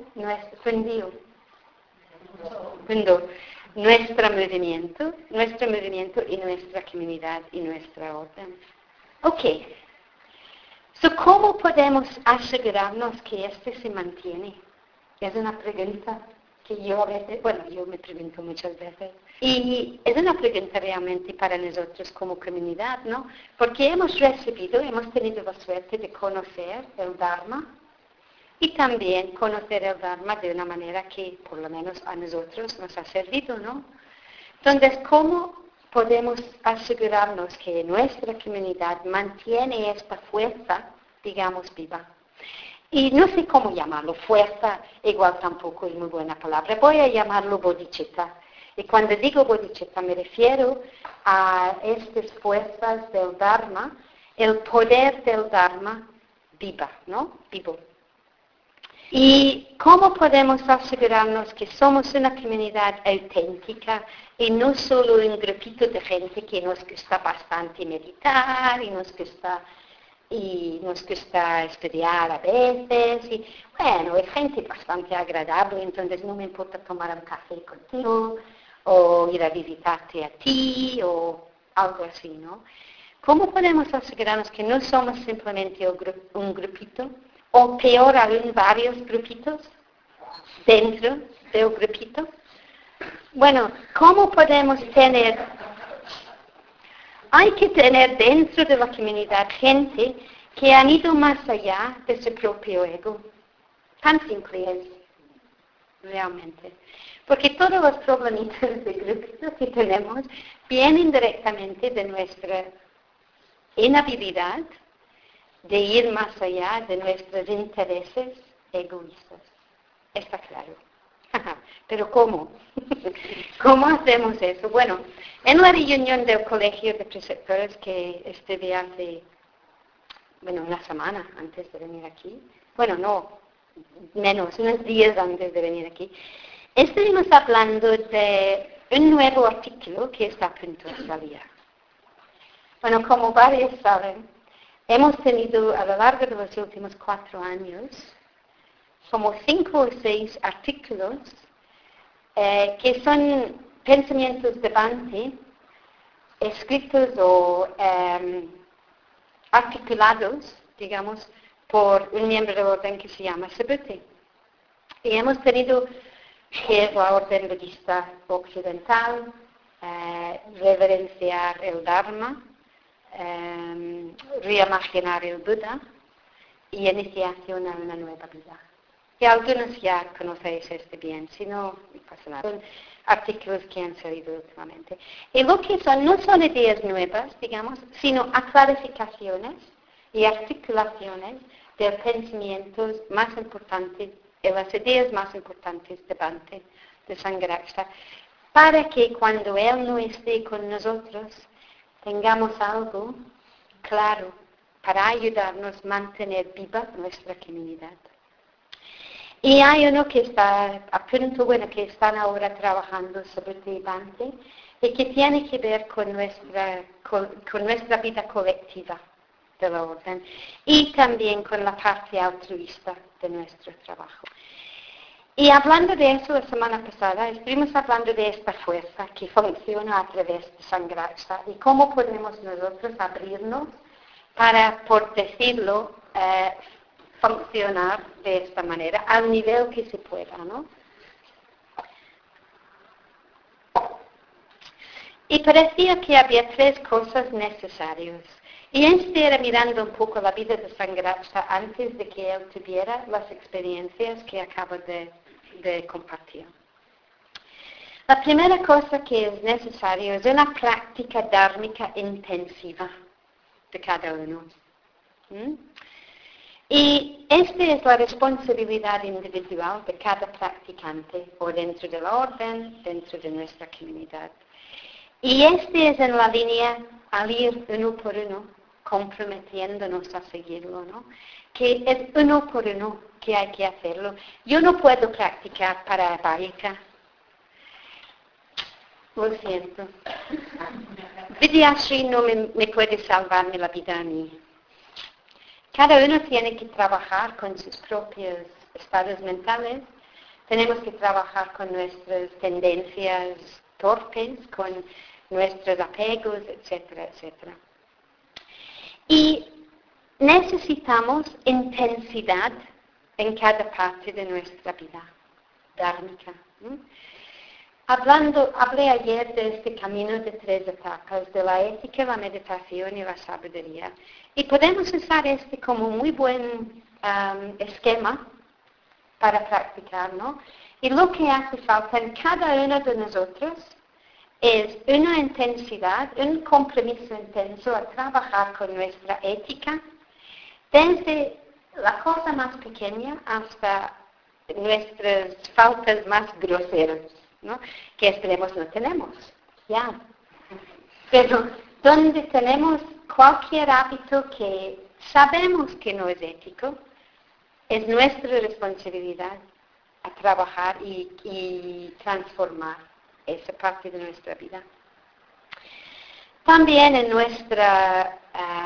nuestro movimiento y nuestra comunidad y nuestra orden. Ok. So, ¿cómo podemos asegurarnos que este se mantiene? Es una pregunta que yo me pregunto muchas veces. Y es una pregunta realmente para nosotros como comunidad, ¿no? Porque hemos tenido la suerte de conocer el Dharma y también conocer el Dharma de una manera que por lo menos a nosotros nos ha servido, ¿no? Entonces, ¿cómo podemos asegurarnos que nuestra comunidad mantiene esta fuerza, digamos, viva? Y no sé cómo llamarlo, fuerza igual tampoco es muy buena palabra. Voy a llamarlo bodhicitta. Y cuando digo bodhicitta me refiero a estas fuerzas del Dharma, el poder del Dharma viva, ¿no? Vivo. ¿Y cómo podemos asegurarnos que somos una comunidad auténtica y no solo un grupito de gente que nos gusta bastante meditar y nos gusta estudiar a veces? Y bueno, es gente bastante agradable, entonces no me importa tomar un café contigo o ir a visitarte a ti o algo así, ¿no? ¿Cómo podemos asegurarnos que no somos simplemente un grupito? O peor aún, varios grupitos dentro del grupito. Bueno, ¿cómo podemos tener? Hay que tener dentro de la comunidad gente que han ido más allá de su propio ego. Tan simple es, realmente. Porque todos los problemitas de grupitos que tenemos vienen directamente de nuestra inhabilidad de ir más allá de nuestros intereses egoístas. Está claro. Pero ¿cómo? ¿Cómo hacemos eso? Bueno, en la reunión del colegio de preceptores que estuve hace, una semana antes de venir aquí, unos días antes de venir aquí, estuvimos hablando de un nuevo artículo que está a punto de salir. Bueno, como varios saben, hemos tenido a lo largo de los últimos 4 años como 5 o 6 artículos que son pensamientos de Bhante escritos o articulados, digamos, por un miembro del orden que se llama Subhuti. Y hemos tenido que la orden budista occidental, reverenciar el Dharma, reimaginar el Buda y iniciación a una nueva vida. Y algunos ya conocéis bien, si no pasa nada. Son artículos que han salido últimamente. Y lo que son, no son ideas nuevas, digamos, sino clarificaciones y articulaciones de pensamientos más importantes, de las ideas más importantes de Bhante, de Sangharakshita, para que cuando él no esté con nosotros, tengamos algo claro para ayudarnos a mantener viva nuestra comunidad. Y hay uno que está a punto, que están ahora trabajando sobre Bhante y que tiene que ver con nuestra vida colectiva de la orden y también con la parte altruista de nuestro trabajo. Y hablando de eso la semana pasada, estuvimos hablando de esta fuerza que funciona a través de Sangharakshita y cómo podemos nosotros abrirnos para, por decirlo, funcionar de esta manera, al nivel que se pueda, ¿no? Y parecía que había 3 cosas necesarias. Y estuviera mirando un poco la vida de Sangharakshita antes de que él tuviera las experiencias que acabo de de compartir. La primera cosa que es necesario es una práctica dármica intensiva de cada uno. Y esta es la responsabilidad individual de cada practicante, o dentro de la orden, dentro de nuestra comunidad. Y este es en la línea al ir uno por uno, comprometiéndonos a seguirlo, ¿no? Que es uno por uno que hay que hacerlo. Yo no puedo practicar para Baika. Lo siento. Vidyashri no me puede salvarme la vida a mí. Cada uno tiene que trabajar con sus propios estados mentales. Tenemos que trabajar con nuestras tendencias torpes, con nuestros apegos, etcétera, etcétera. Y necesitamos intensidad en cada parte de nuestra vida dármica. Hablé ayer de este camino de 3 etapas, de la ética, la meditación y la sabiduría. Y podemos usar este como muy buen esquema para practicar, ¿no? Y lo que hace falta en cada uno de nosotros es una intensidad, un compromiso intenso a trabajar con nuestra ética, desde la cosa más pequeña hasta nuestras faltas más groseras, ¿no? Que esperemos no tenemos, ya. Pero donde tenemos cualquier hábito que sabemos que no es ético, es nuestra responsabilidad a trabajar y transformar esa parte de nuestra vida. También en nuestra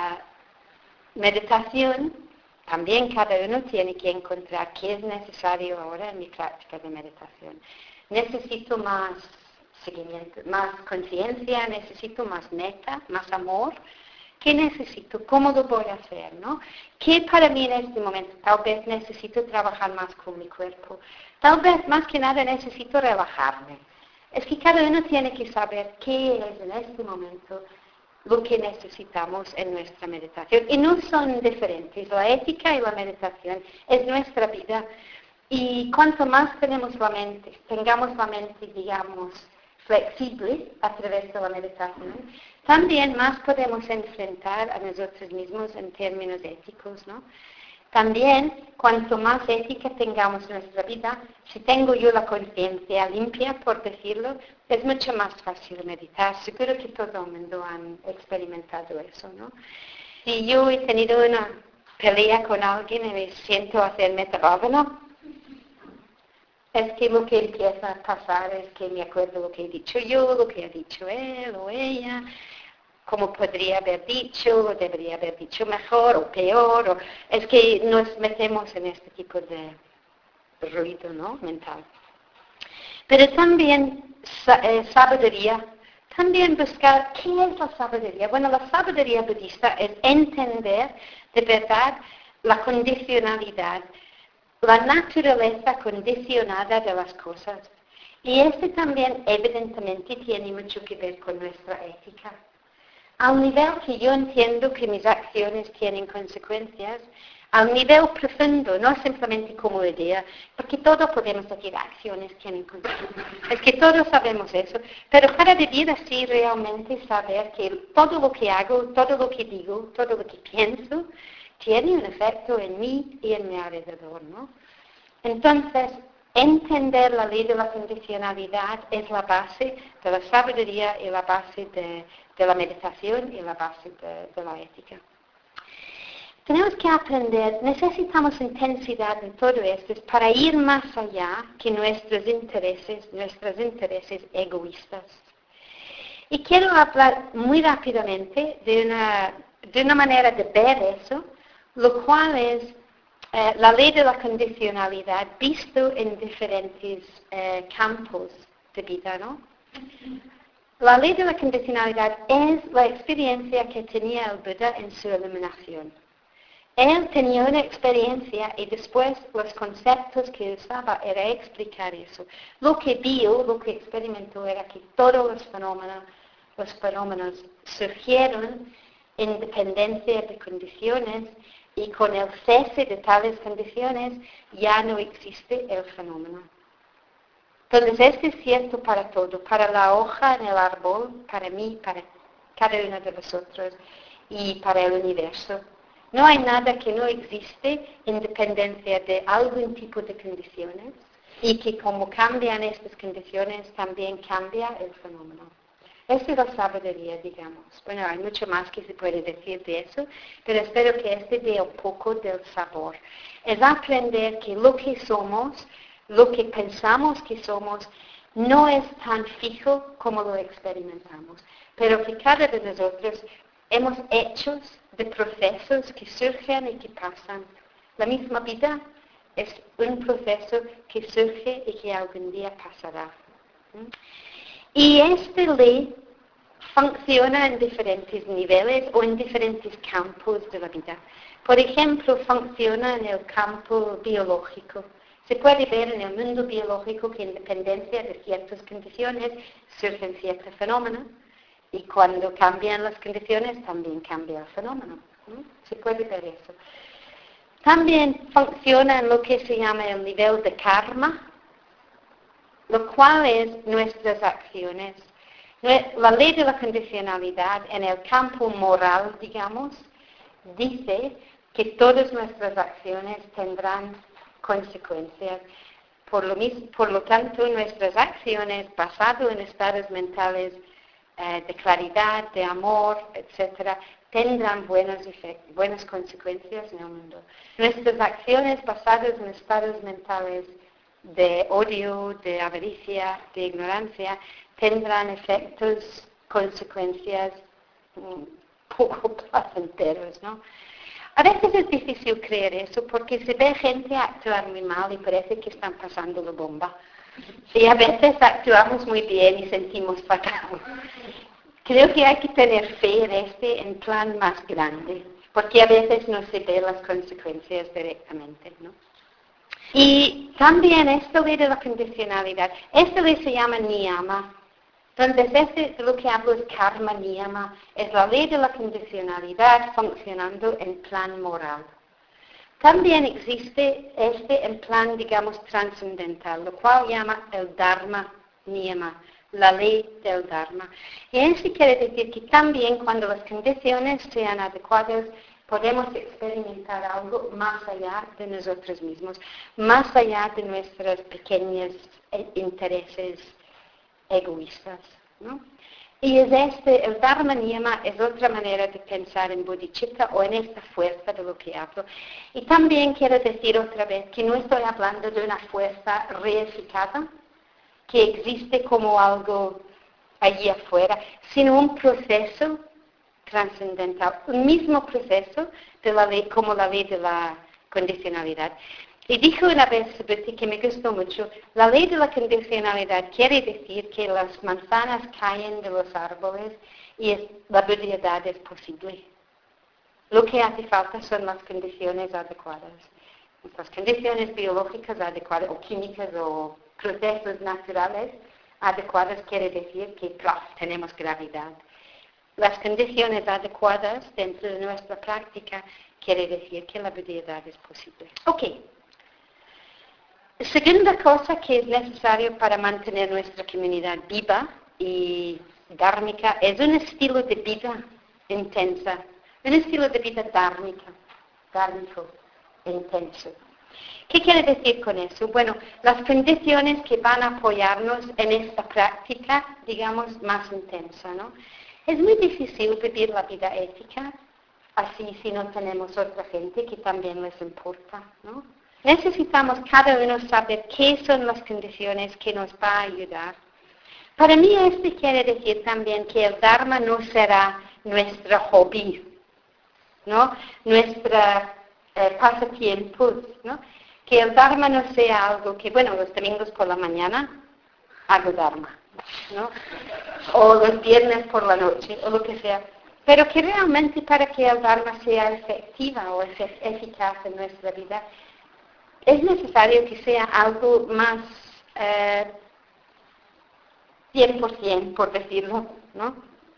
meditación, también cada uno tiene que encontrar qué es necesario ahora en mi práctica de meditación. Necesito más seguimiento, más conciencia, necesito más meta, más amor. ¿Qué necesito? ¿Cómo lo voy a hacer? ¿No? ¿Qué para mí en este momento? Tal vez necesito trabajar más con mi cuerpo. Tal vez más que nada necesito relajarme. Es que cada uno tiene que saber qué es en este momento lo que necesitamos en nuestra meditación. Y no son diferentes. La ética y la meditación es nuestra vida. Y cuanto más tengamos la mente, digamos, flexible a través de la meditación, también más podemos enfrentar a nosotros mismos en términos éticos, ¿no? También, cuanto más ética tengamos en nuestra vida, si tengo yo la conciencia limpia, por decirlo, es mucho más fácil meditar. Seguro que todo el mundo ha experimentado eso, ¿no? Si yo he tenido una pelea con alguien y me siento hacer metabávana, es que lo que empieza a pasar es que me acuerdo lo que he dicho yo, lo que ha dicho él o ella, cómo podría haber dicho, o debería haber dicho mejor o peor. Es que nos metemos en este tipo de ruido, ¿no? Mental. Pero también sabiduría, también buscar qué es la sabiduría. Bueno, la sabiduría budista es entender de verdad la condicionalidad, la naturaleza condicionada de las cosas. Y este también evidentemente tiene mucho que ver con nuestra ética. Al nivel que yo entiendo que mis acciones tienen consecuencias, al nivel profundo, no simplemente como idea, porque todos podemos decir acciones tienen consecuencias. Es que todos sabemos eso, pero para vivir así realmente saber que todo lo que hago, todo lo que digo, todo lo que pienso, tiene un efecto en mí y en mi alrededor, ¿no? Entonces, entender la ley de la condicionalidad es la base de la sabiduría y la base de la meditación y la base de la ética. Tenemos que aprender, necesitamos intensidad en todo esto para ir más allá que nuestros intereses egoístas. Y quiero hablar muy rápidamente de una manera de ver eso, lo cual es la ley de la condicionalidad visto en diferentes campos de vida, ¿no? La ley de la condicionalidad es la experiencia que tenía el Buda en su iluminación. Él tenía una experiencia y después los conceptos que usaba era explicar eso. Lo que vio, lo que experimentó era que todos los fenómenos surgieron en dependencia de condiciones y con el cese de tales condiciones ya no existe el fenómeno. Entonces, este es cierto para todo, para la hoja en el árbol, para mí, para cada uno de vosotros y para el universo. No hay nada que no existe en dependencia de algún tipo de condiciones y que como cambian estas condiciones, también cambia el fenómeno. Esa es la sabiduría, digamos. Bueno, hay mucho más que se puede decir de eso, pero espero que este dé un poco del sabor. Es aprender que lo que somos, lo que pensamos que somos, no es tan fijo como lo experimentamos, pero que cada de nosotros hemos hechos de procesos que surgen y que pasan. La misma vida es un proceso que surge y que algún día pasará. Y esta ley funciona en diferentes niveles o en diferentes campos de la vida. Por ejemplo, funciona en el campo biológico. Se puede ver en el mundo biológico que en dependencia de ciertas condiciones surgen ciertos fenómenos y cuando cambian las condiciones también cambia el fenómeno. Se puede ver eso. También funciona en lo que se llama el nivel de karma, lo cual es nuestras acciones. La ley de la condicionalidad en el campo moral, digamos, dice que todas nuestras acciones tendrán consecuencias. Por lo tanto, nuestras acciones basadas en estados mentales de claridad, de amor, etc., tendrán buenas consecuencias en el mundo. Nuestras acciones basadas en estados mentales de odio, de avaricia, de ignorancia, tendrán efectos, consecuencias poco placenteros, ¿no? A veces es difícil creer eso porque se ve gente actuar muy mal y parece que están pasando la bomba. Y a veces actuamos muy bien y sentimos fatal. Creo que hay que tener fe en plan más grande, porque a veces no se ven las consecuencias directamente, ¿no? Y también esta ley de la condicionalidad, esta ley se llama niyama. Entonces, de lo que hablo es karma niyama, es la ley de la condicionalidad funcionando en plan moral. También existe en plan, digamos, trascendental, lo cual llama el dharma niyama, la ley del dharma. Y eso quiere decir que también cuando las condiciones sean adecuadas, podemos experimentar algo más allá de nosotros mismos, más allá de nuestros pequeños intereses egoístas, ¿no? Y es el Dharma Niyama es otra manera de pensar en bodhicitta o en esta fuerza de lo que hablo. Y también quiero decir otra vez que no estoy hablando de una fuerza reificada que existe como algo allí afuera, sino un proceso trascendental, el mismo proceso de la ley, como la ley de la condicionalidad. Y dijo una vez Subhuti que me gustó mucho, la ley de la condicionalidad quiere decir que las manzanas caen de los árboles y la budeidad es posible. Lo que hace falta son las condiciones adecuadas. Las condiciones biológicas adecuadas o químicas o procesos naturales adecuados quiere decir que tenemos gravedad. Las condiciones adecuadas dentro de nuestra práctica quiere decir que la budeidad es posible. Ok. Segunda cosa que es necesario para mantener nuestra comunidad viva y dármica es un estilo de vida intensa, un estilo de vida dármico e intenso. ¿Qué quiere decir con eso? Bueno, las condiciones que van a apoyarnos en esta práctica, digamos, más intensa, ¿no? Es muy difícil vivir la vida ética así si no tenemos otra gente que también les importa, ¿no? Necesitamos cada uno saber qué son las condiciones que nos va a ayudar. Para mí esto quiere decir también que el Dharma no será nuestro hobby, ¿no? Nuestra pasatiempos, ¿no? Que el Dharma no sea algo que, bueno, los domingos por la mañana hago Dharma, ¿no? O los viernes por la noche, o lo que sea. Pero que realmente para que el Dharma sea efectiva o eficaz en nuestra vida, es necesario que sea algo más 100%, por decirlo, ¿no?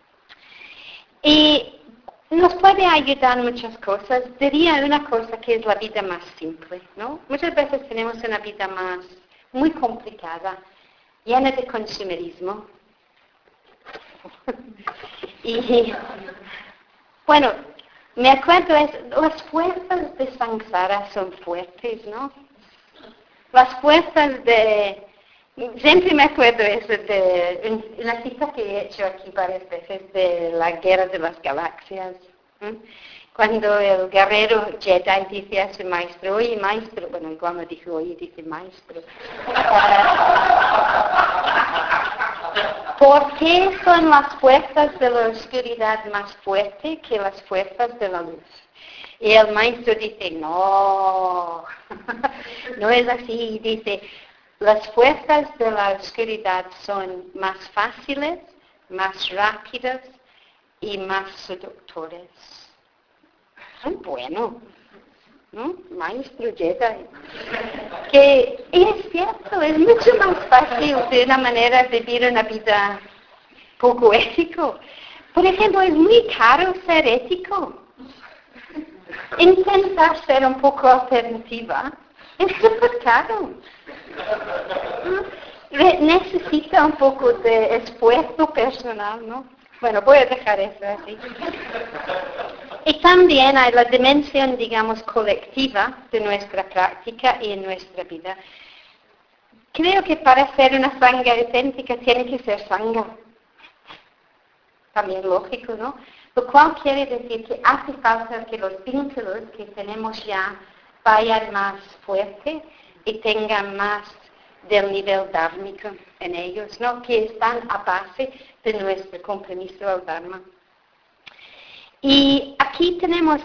Y nos puede ayudar muchas cosas. Diría una cosa que es la vida más simple, ¿no? Muchas veces tenemos una vida muy complicada llena de consumerismo. Y bueno, me acuerdo, las fuerzas de Samsara son fuertes, ¿no? Las fuerzas de... Siempre me acuerdo eso de una cita que he hecho aquí varias veces de la guerra de las galaxias. Cuando el guerrero Jedi dice a su maestro, oye maestro, bueno, igual no dice oye, dice maestro. ¿Por qué son las fuerzas de la oscuridad más fuertes que las fuerzas de la luz? Y el maestro dice, no, no es así. Dice, las fuerzas de la oscuridad son más fáciles, más rápidas y más seductores. Bueno, ¿no? Maestro Jedi. Y es cierto, es mucho más fácil de una manera vivir una vida poco ético. Por ejemplo, es muy caro ser ético. Intentar ser un poco alternativa es súper caro. Necesita un poco de esfuerzo personal, ¿no? Bueno, voy a dejar eso así. Y también hay la dimensión, digamos, colectiva de nuestra práctica y en nuestra vida. Creo que para ser una sangha auténtica tiene que ser sangha. También lógico, ¿no? Lo cual quiere decir que hace falta que los vínculos que tenemos ya vayan más fuerte y tengan más del nivel dármico en ellos, ¿no? Que están a base de nuestro compromiso al Dharma. Y aquí tenemos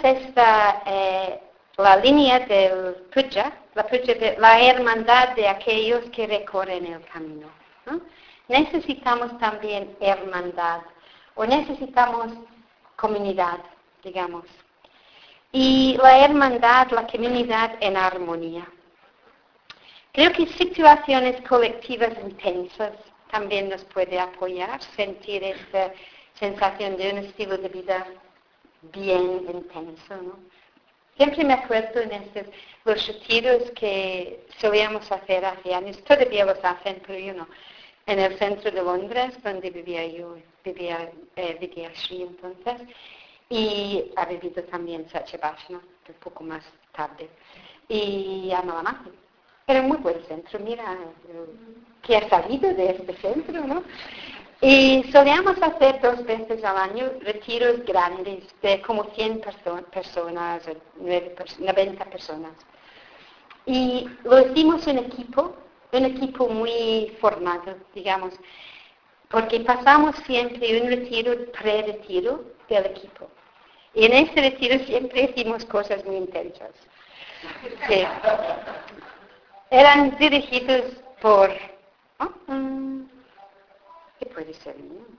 la línea del puja, la hermandad de aquellos que recorren el camino, ¿no? Necesitamos también hermandad, o necesitamos comunidad, digamos. Y la hermandad, la comunidad en armonía. Creo que situaciones colectivas intensas también nos puede apoyar, sentir esta sensación de un estilo de vida bien intenso, ¿no? Siempre me acuerdo en los retiros que solíamos hacer hace años, todavía los hacen, pero yo no, en el centro de Londres, donde vivía Sri entonces, y ha vivido también Satyabhashana, un poco más tarde, y Amalamati. Era un muy buen centro, mira, que ha salido de este centro, ¿no? Y solíamos hacer 2 veces al año retiros grandes de como 100 personas, 90 personas. Y lo hicimos un equipo muy formado, digamos, porque pasamos siempre un retiro, pre-retiro del equipo. Y en ese retiro siempre hicimos cosas muy intensas. Sí. Eran dirigidos por... ¿Qué puede ser?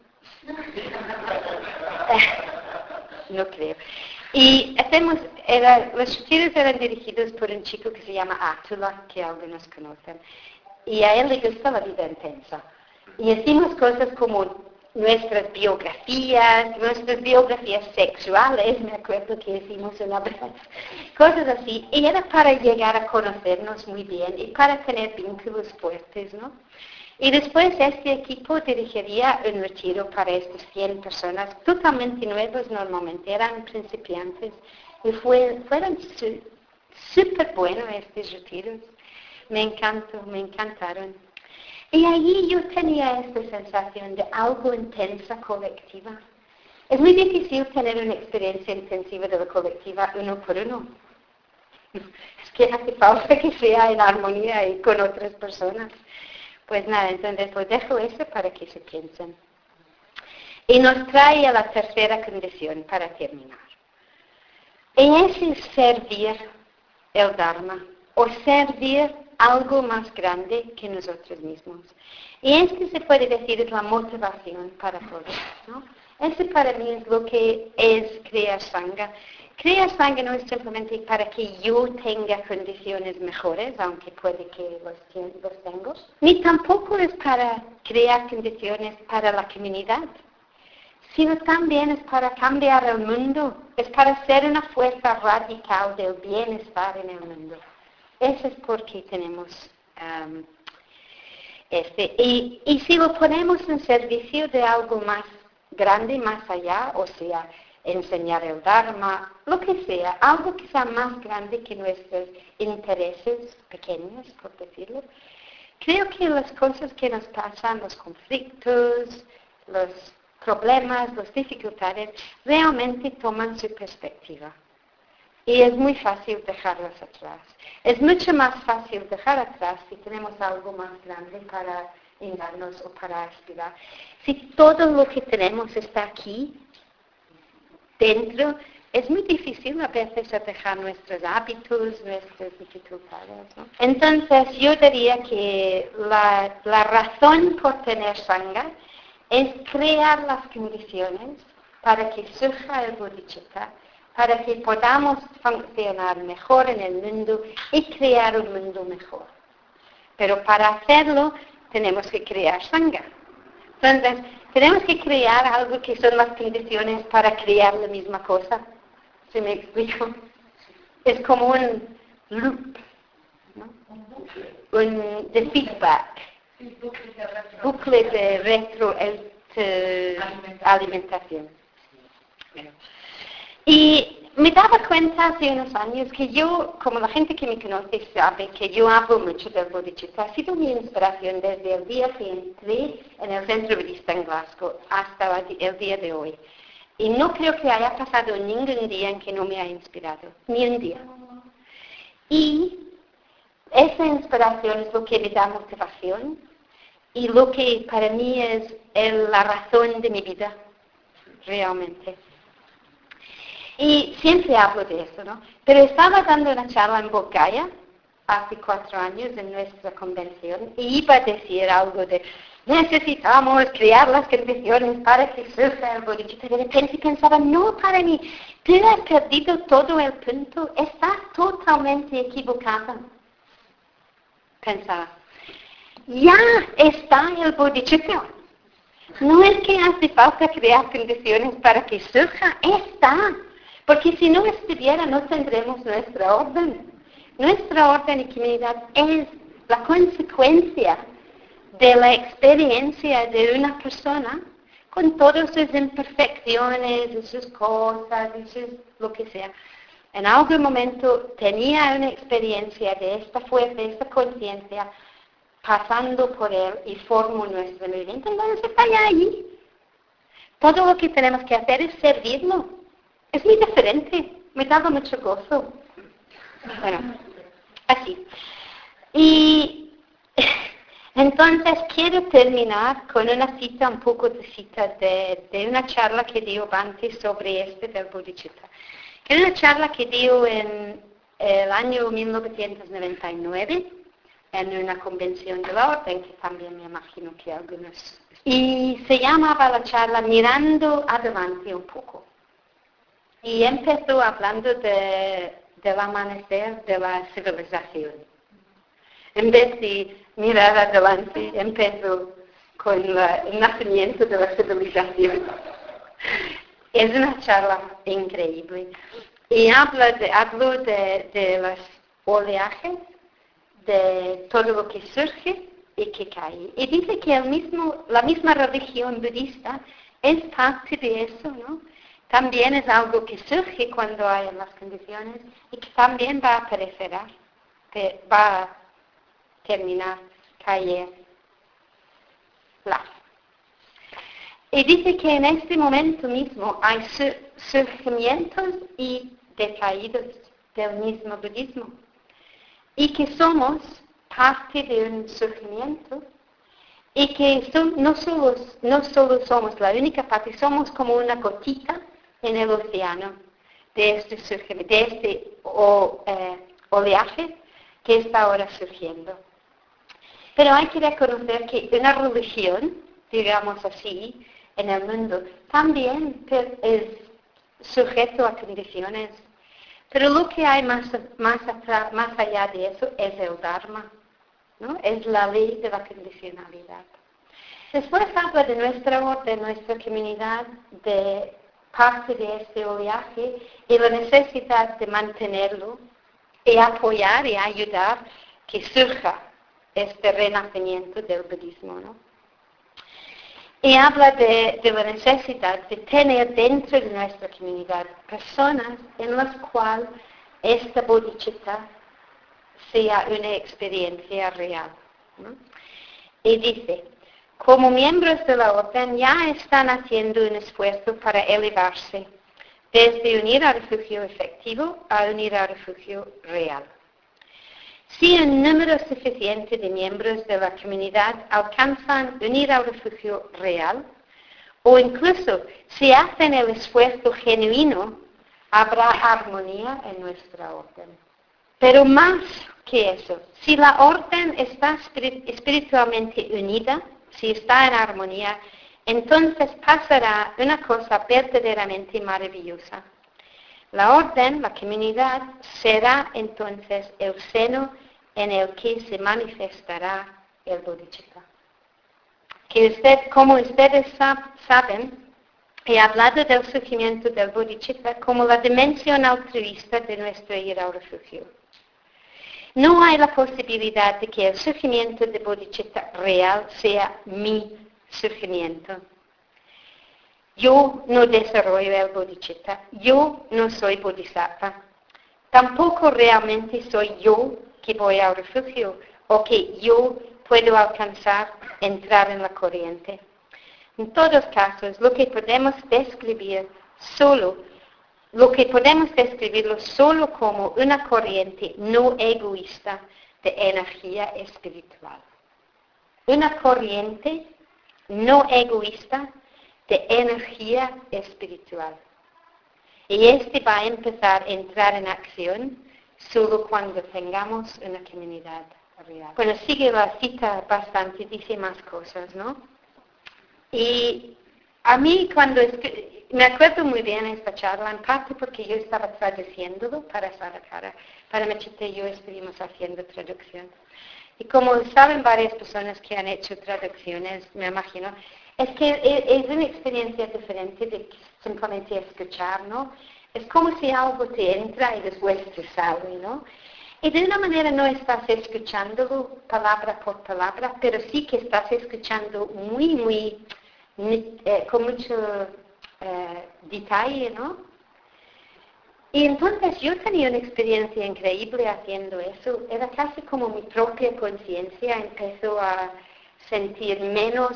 No creo. Y los retiros eran dirigidos por un chico que se llama Atula, que algunos conocen. Y a él le gusta la vida intensa. Y hicimos cosas como nuestras biografías sexuales, me acuerdo que hicimos una vez, cosas así. Y era para llegar a conocernos muy bien y para tener vínculos fuertes, ¿no? Y después este equipo dirigiría un retiro para estas 100 personas, totalmente nuevos normalmente, eran principiantes. Y fueron súper buenos estos retiros. Me encantaron. Y allí yo tenía esta sensación de algo intensa colectiva. Es muy difícil tener una experiencia intensiva de la colectiva uno por uno. Es que hace falta que sea en armonía y con otras personas. Pues nada, entonces pues dejo eso para que se piensen. Y nos trae a la tercera condición para terminar. Y es servir el Dharma o servir algo más grande que nosotros mismos. Y esto se puede decir es la motivación para todos, ¿no? Eso para mí es lo que es crear sangha. Crear sangha no es simplemente para que yo tenga condiciones mejores, aunque puede que los tengo, ni tampoco es para crear condiciones para la comunidad, sino también es para cambiar el mundo, es para ser una fuerza radical del bienestar en el mundo. Eso es porque tenemos Y si lo ponemos en servicio de algo más grande, más allá, o sea, enseñar el Dharma, lo que sea, algo que sea más grande que nuestros intereses pequeños, por decirlo, creo que las cosas que nos pasan, los conflictos, los problemas, las dificultades, realmente toman su perspectiva. Y es muy fácil dejarlas atrás. Es mucho más fácil dejar atrás si tenemos algo más grande para darnos o para aspirar. Si todo lo que tenemos está aquí, dentro, es muy difícil a veces dejar nuestros hábitos, nuestras dificultades, ¿no? Entonces yo diría que la razón por tener Sangha es crear las condiciones para que surja el bodhicitta, para que podamos funcionar mejor en el mundo y crear un mundo mejor. Pero para hacerlo tenemos que crear Sangha. Entonces, tenemos que crear algo que son las condiciones para crear la misma cosa. ¿Sí me explico? Es como un loop, ¿no? De feedback, bucle de retroalimentación. Y me daba cuenta hace unos años que yo, como la gente que me conoce sabe, que yo hablo mucho del bodhicitta. Ha sido mi inspiración desde el día que entré en el centro budista en Glasgow hasta el día de hoy. Y no creo que haya pasado ningún día en que no me haya inspirado, ni un día. Y esa inspiración es lo que me da motivación y lo que para mí es la razón de mi vida, realmente. Y siempre hablo de eso, ¿no? Pero estaba dando una charla en Bodh hace 4 años en nuestra convención y iba a decir algo de necesitamos crear las condiciones para que surja el bodhicitta. De repente pensaba, no, para mí, tú has perdido todo el punto, estás totalmente equivocado. Pensaba, ya está el bodhicitta. No es que hace falta crear condiciones para que surja, está. Porque si no estuviera, no tendremos nuestra orden. Nuestra orden y comunidad es la consecuencia de la experiencia de una persona con todas sus imperfecciones y sus cosas y lo que sea. En algún momento tenía una experiencia de esta fuerza, de esta conciencia, pasando por él y formó nuestro movimiento. Entonces está ahí. Todo lo que tenemos que hacer es servirlo. Es muy diferente. Me daba mucho gozo. Bueno, así. Y entonces quiero terminar con una cita, un poco de cita de una charla que dio antes sobre del bodhicitta. Era una charla que dio en el año 1999 en una convención de la orden, que también me imagino que algunos... Y se llamaba la charla Mirando adelante un poco. Y empezó hablando del amanecer de la civilización. En vez de mirar adelante, empezó con el nacimiento de la civilización. Es una charla increíble. Y habló de los oleajes, de todo lo que surge y que cae. Y dice que la misma religión budista es parte de eso, ¿no? También es algo que surge cuando hay las condiciones y que también va a perecer, que va a terminar, caer. Y dice que en este momento mismo hay surgimientos y decaídos del mismo budismo. Y que somos parte de un surgimiento y que no solo somos la única parte, somos como una gotita en el océano de este surgimiento, de este oleaje que está ahora surgiendo. Pero hay que reconocer que una religión, digamos así, en el mundo, también es sujeto a condiciones. Pero lo que hay más allá de eso es el Dharma, ¿no? Es la ley de la condicionalidad. Después habla de nuestra orden, nuestra comunidad, de parte de este oleaje y la necesidad de mantenerlo y apoyar y ayudar que surja este renacimiento del budismo, ¿no? Y habla de la necesidad de tener dentro de nuestra comunidad personas en las cuales esta bodhicitta sea una experiencia real, ¿no? Y dice, como miembros de la orden ya están haciendo un esfuerzo para elevarse desde unir al refugio efectivo a unir al refugio real. Si un número suficiente de miembros de la comunidad alcanzan unir al refugio real, o incluso si hacen el esfuerzo genuino, habrá armonía en nuestra orden. Pero más que eso, si la orden está espiritualmente unida, si está en armonía, entonces pasará una cosa verdaderamente maravillosa. La orden, la comunidad, será entonces el seno en el que se manifestará el bodhicitta. Como ustedes saben, he hablado del surgimiento del bodhicitta como la dimensión altruista de nuestro ir al refugio. No hay la posibilidad de que el surgimiento de bodhicitta real sea mi surgimiento. Yo no desarrollo el bodhicitta, yo no soy bodhisattva. Tampoco realmente soy yo que voy al refugio o que yo puedo alcanzar entrar en la corriente. En todos casos, lo que podemos describirlo solo como una corriente no egoísta de energía espiritual. Una corriente no egoísta de energía espiritual. Y este va a empezar a entrar en acción solo cuando tengamos una comunidad real. Bueno, sigue la cita bastante, dice más cosas, ¿no? Y a mí me acuerdo muy bien esta charla, en parte porque yo estaba traduciéndolo para Sarasara. Para Mechita y yo estuvimos haciendo traducción. Y como saben varias personas que han hecho traducciones, me imagino, es que es una experiencia diferente de simplemente escuchar, ¿no? Es como si algo te entra y después te sale, ¿no? Y de una manera no estás escuchándolo palabra por palabra, pero sí que estás escuchando con mucho detalle, ¿no? Y entonces yo tenía una experiencia increíble haciendo eso. Era casi como mi propia conciencia empezó a sentir menos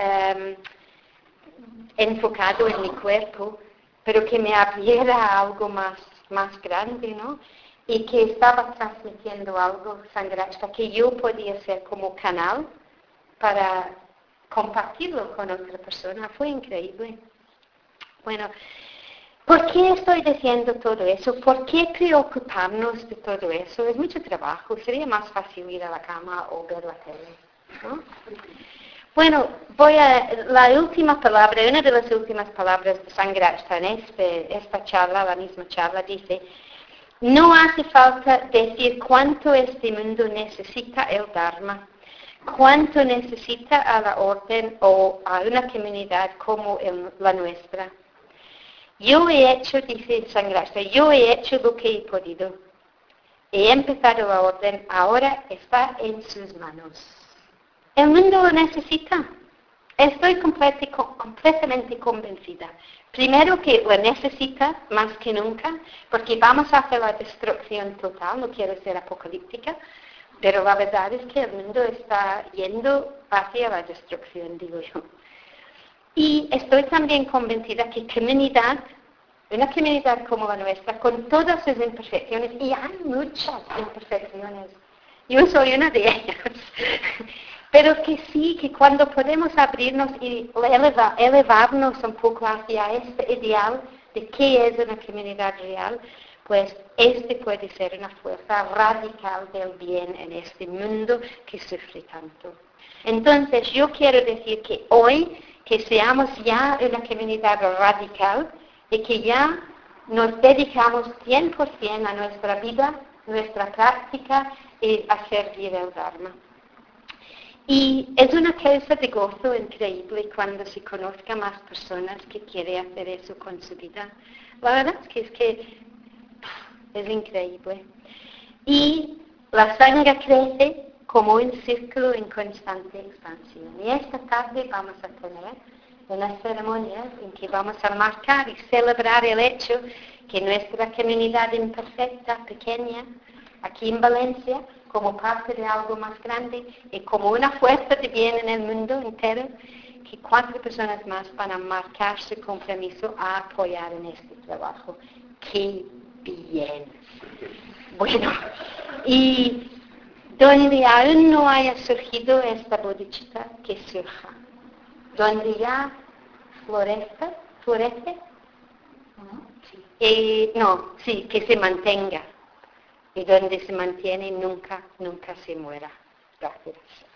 enfocado en mi cuerpo, pero que me abriera a algo más grande, ¿no? Y que estaba transmitiendo algo sangrasta, que yo podía ser como canal para compartirlo con otra persona. Fue increíble. Bueno, ¿por qué estoy diciendo todo eso? ¿Por qué preocuparnos de todo eso? Es mucho trabajo. Sería más fácil ir a la cama o ver la tele, ¿no? Bueno, la última palabra, una de las últimas palabras de Sangrasta en esta charla, la misma charla, dice, no hace falta decir cuánto este mundo necesita el Dharma, cuánto necesita a la orden o a una comunidad como la nuestra. Yo he hecho, dice Sangrasta, yo he hecho lo que he podido. He empezado la orden, ahora está en sus manos. El mundo lo necesita. Estoy completamente convencida. Primero que lo necesita más que nunca, porque vamos hacia la destrucción total, no quiero ser apocalíptica, pero la verdad es que el mundo está yendo hacia la destrucción, digo yo. Y estoy también convencida que una comunidad como la nuestra, con todas sus imperfecciones, y hay muchas imperfecciones, yo soy una de ellas, pero que sí, que cuando podemos abrirnos y elevarnos un poco hacia este ideal de qué es una comunidad real, pues este puede ser una fuerza radical del bien en este mundo que sufre tanto. Entonces yo quiero decir que hoy, que seamos ya una comunidad radical y que ya nos dedicamos 100% a nuestra vida, nuestra práctica y a servir el Dharma. Y es una causa de gozo increíble cuando se conozca más personas que quieren hacer eso con su vida. La verdad es que es increíble. Y la sangha crece como un círculo en constante expansión. Y esta tarde vamos a tener una ceremonia en que vamos a marcar y celebrar el hecho que nuestra comunidad imperfecta, pequeña, aquí en Valencia, como parte de algo más grande y como una fuerza de bien en el mundo entero, que 4 personas más van a marcar su compromiso a apoyar en este trabajo. ¡Qué bien! Bueno, y donde aún no haya surgido esta bodhicitta, que surja. Donde ya florece, que se mantenga. Y donde se mantiene nunca se muera. Gracias.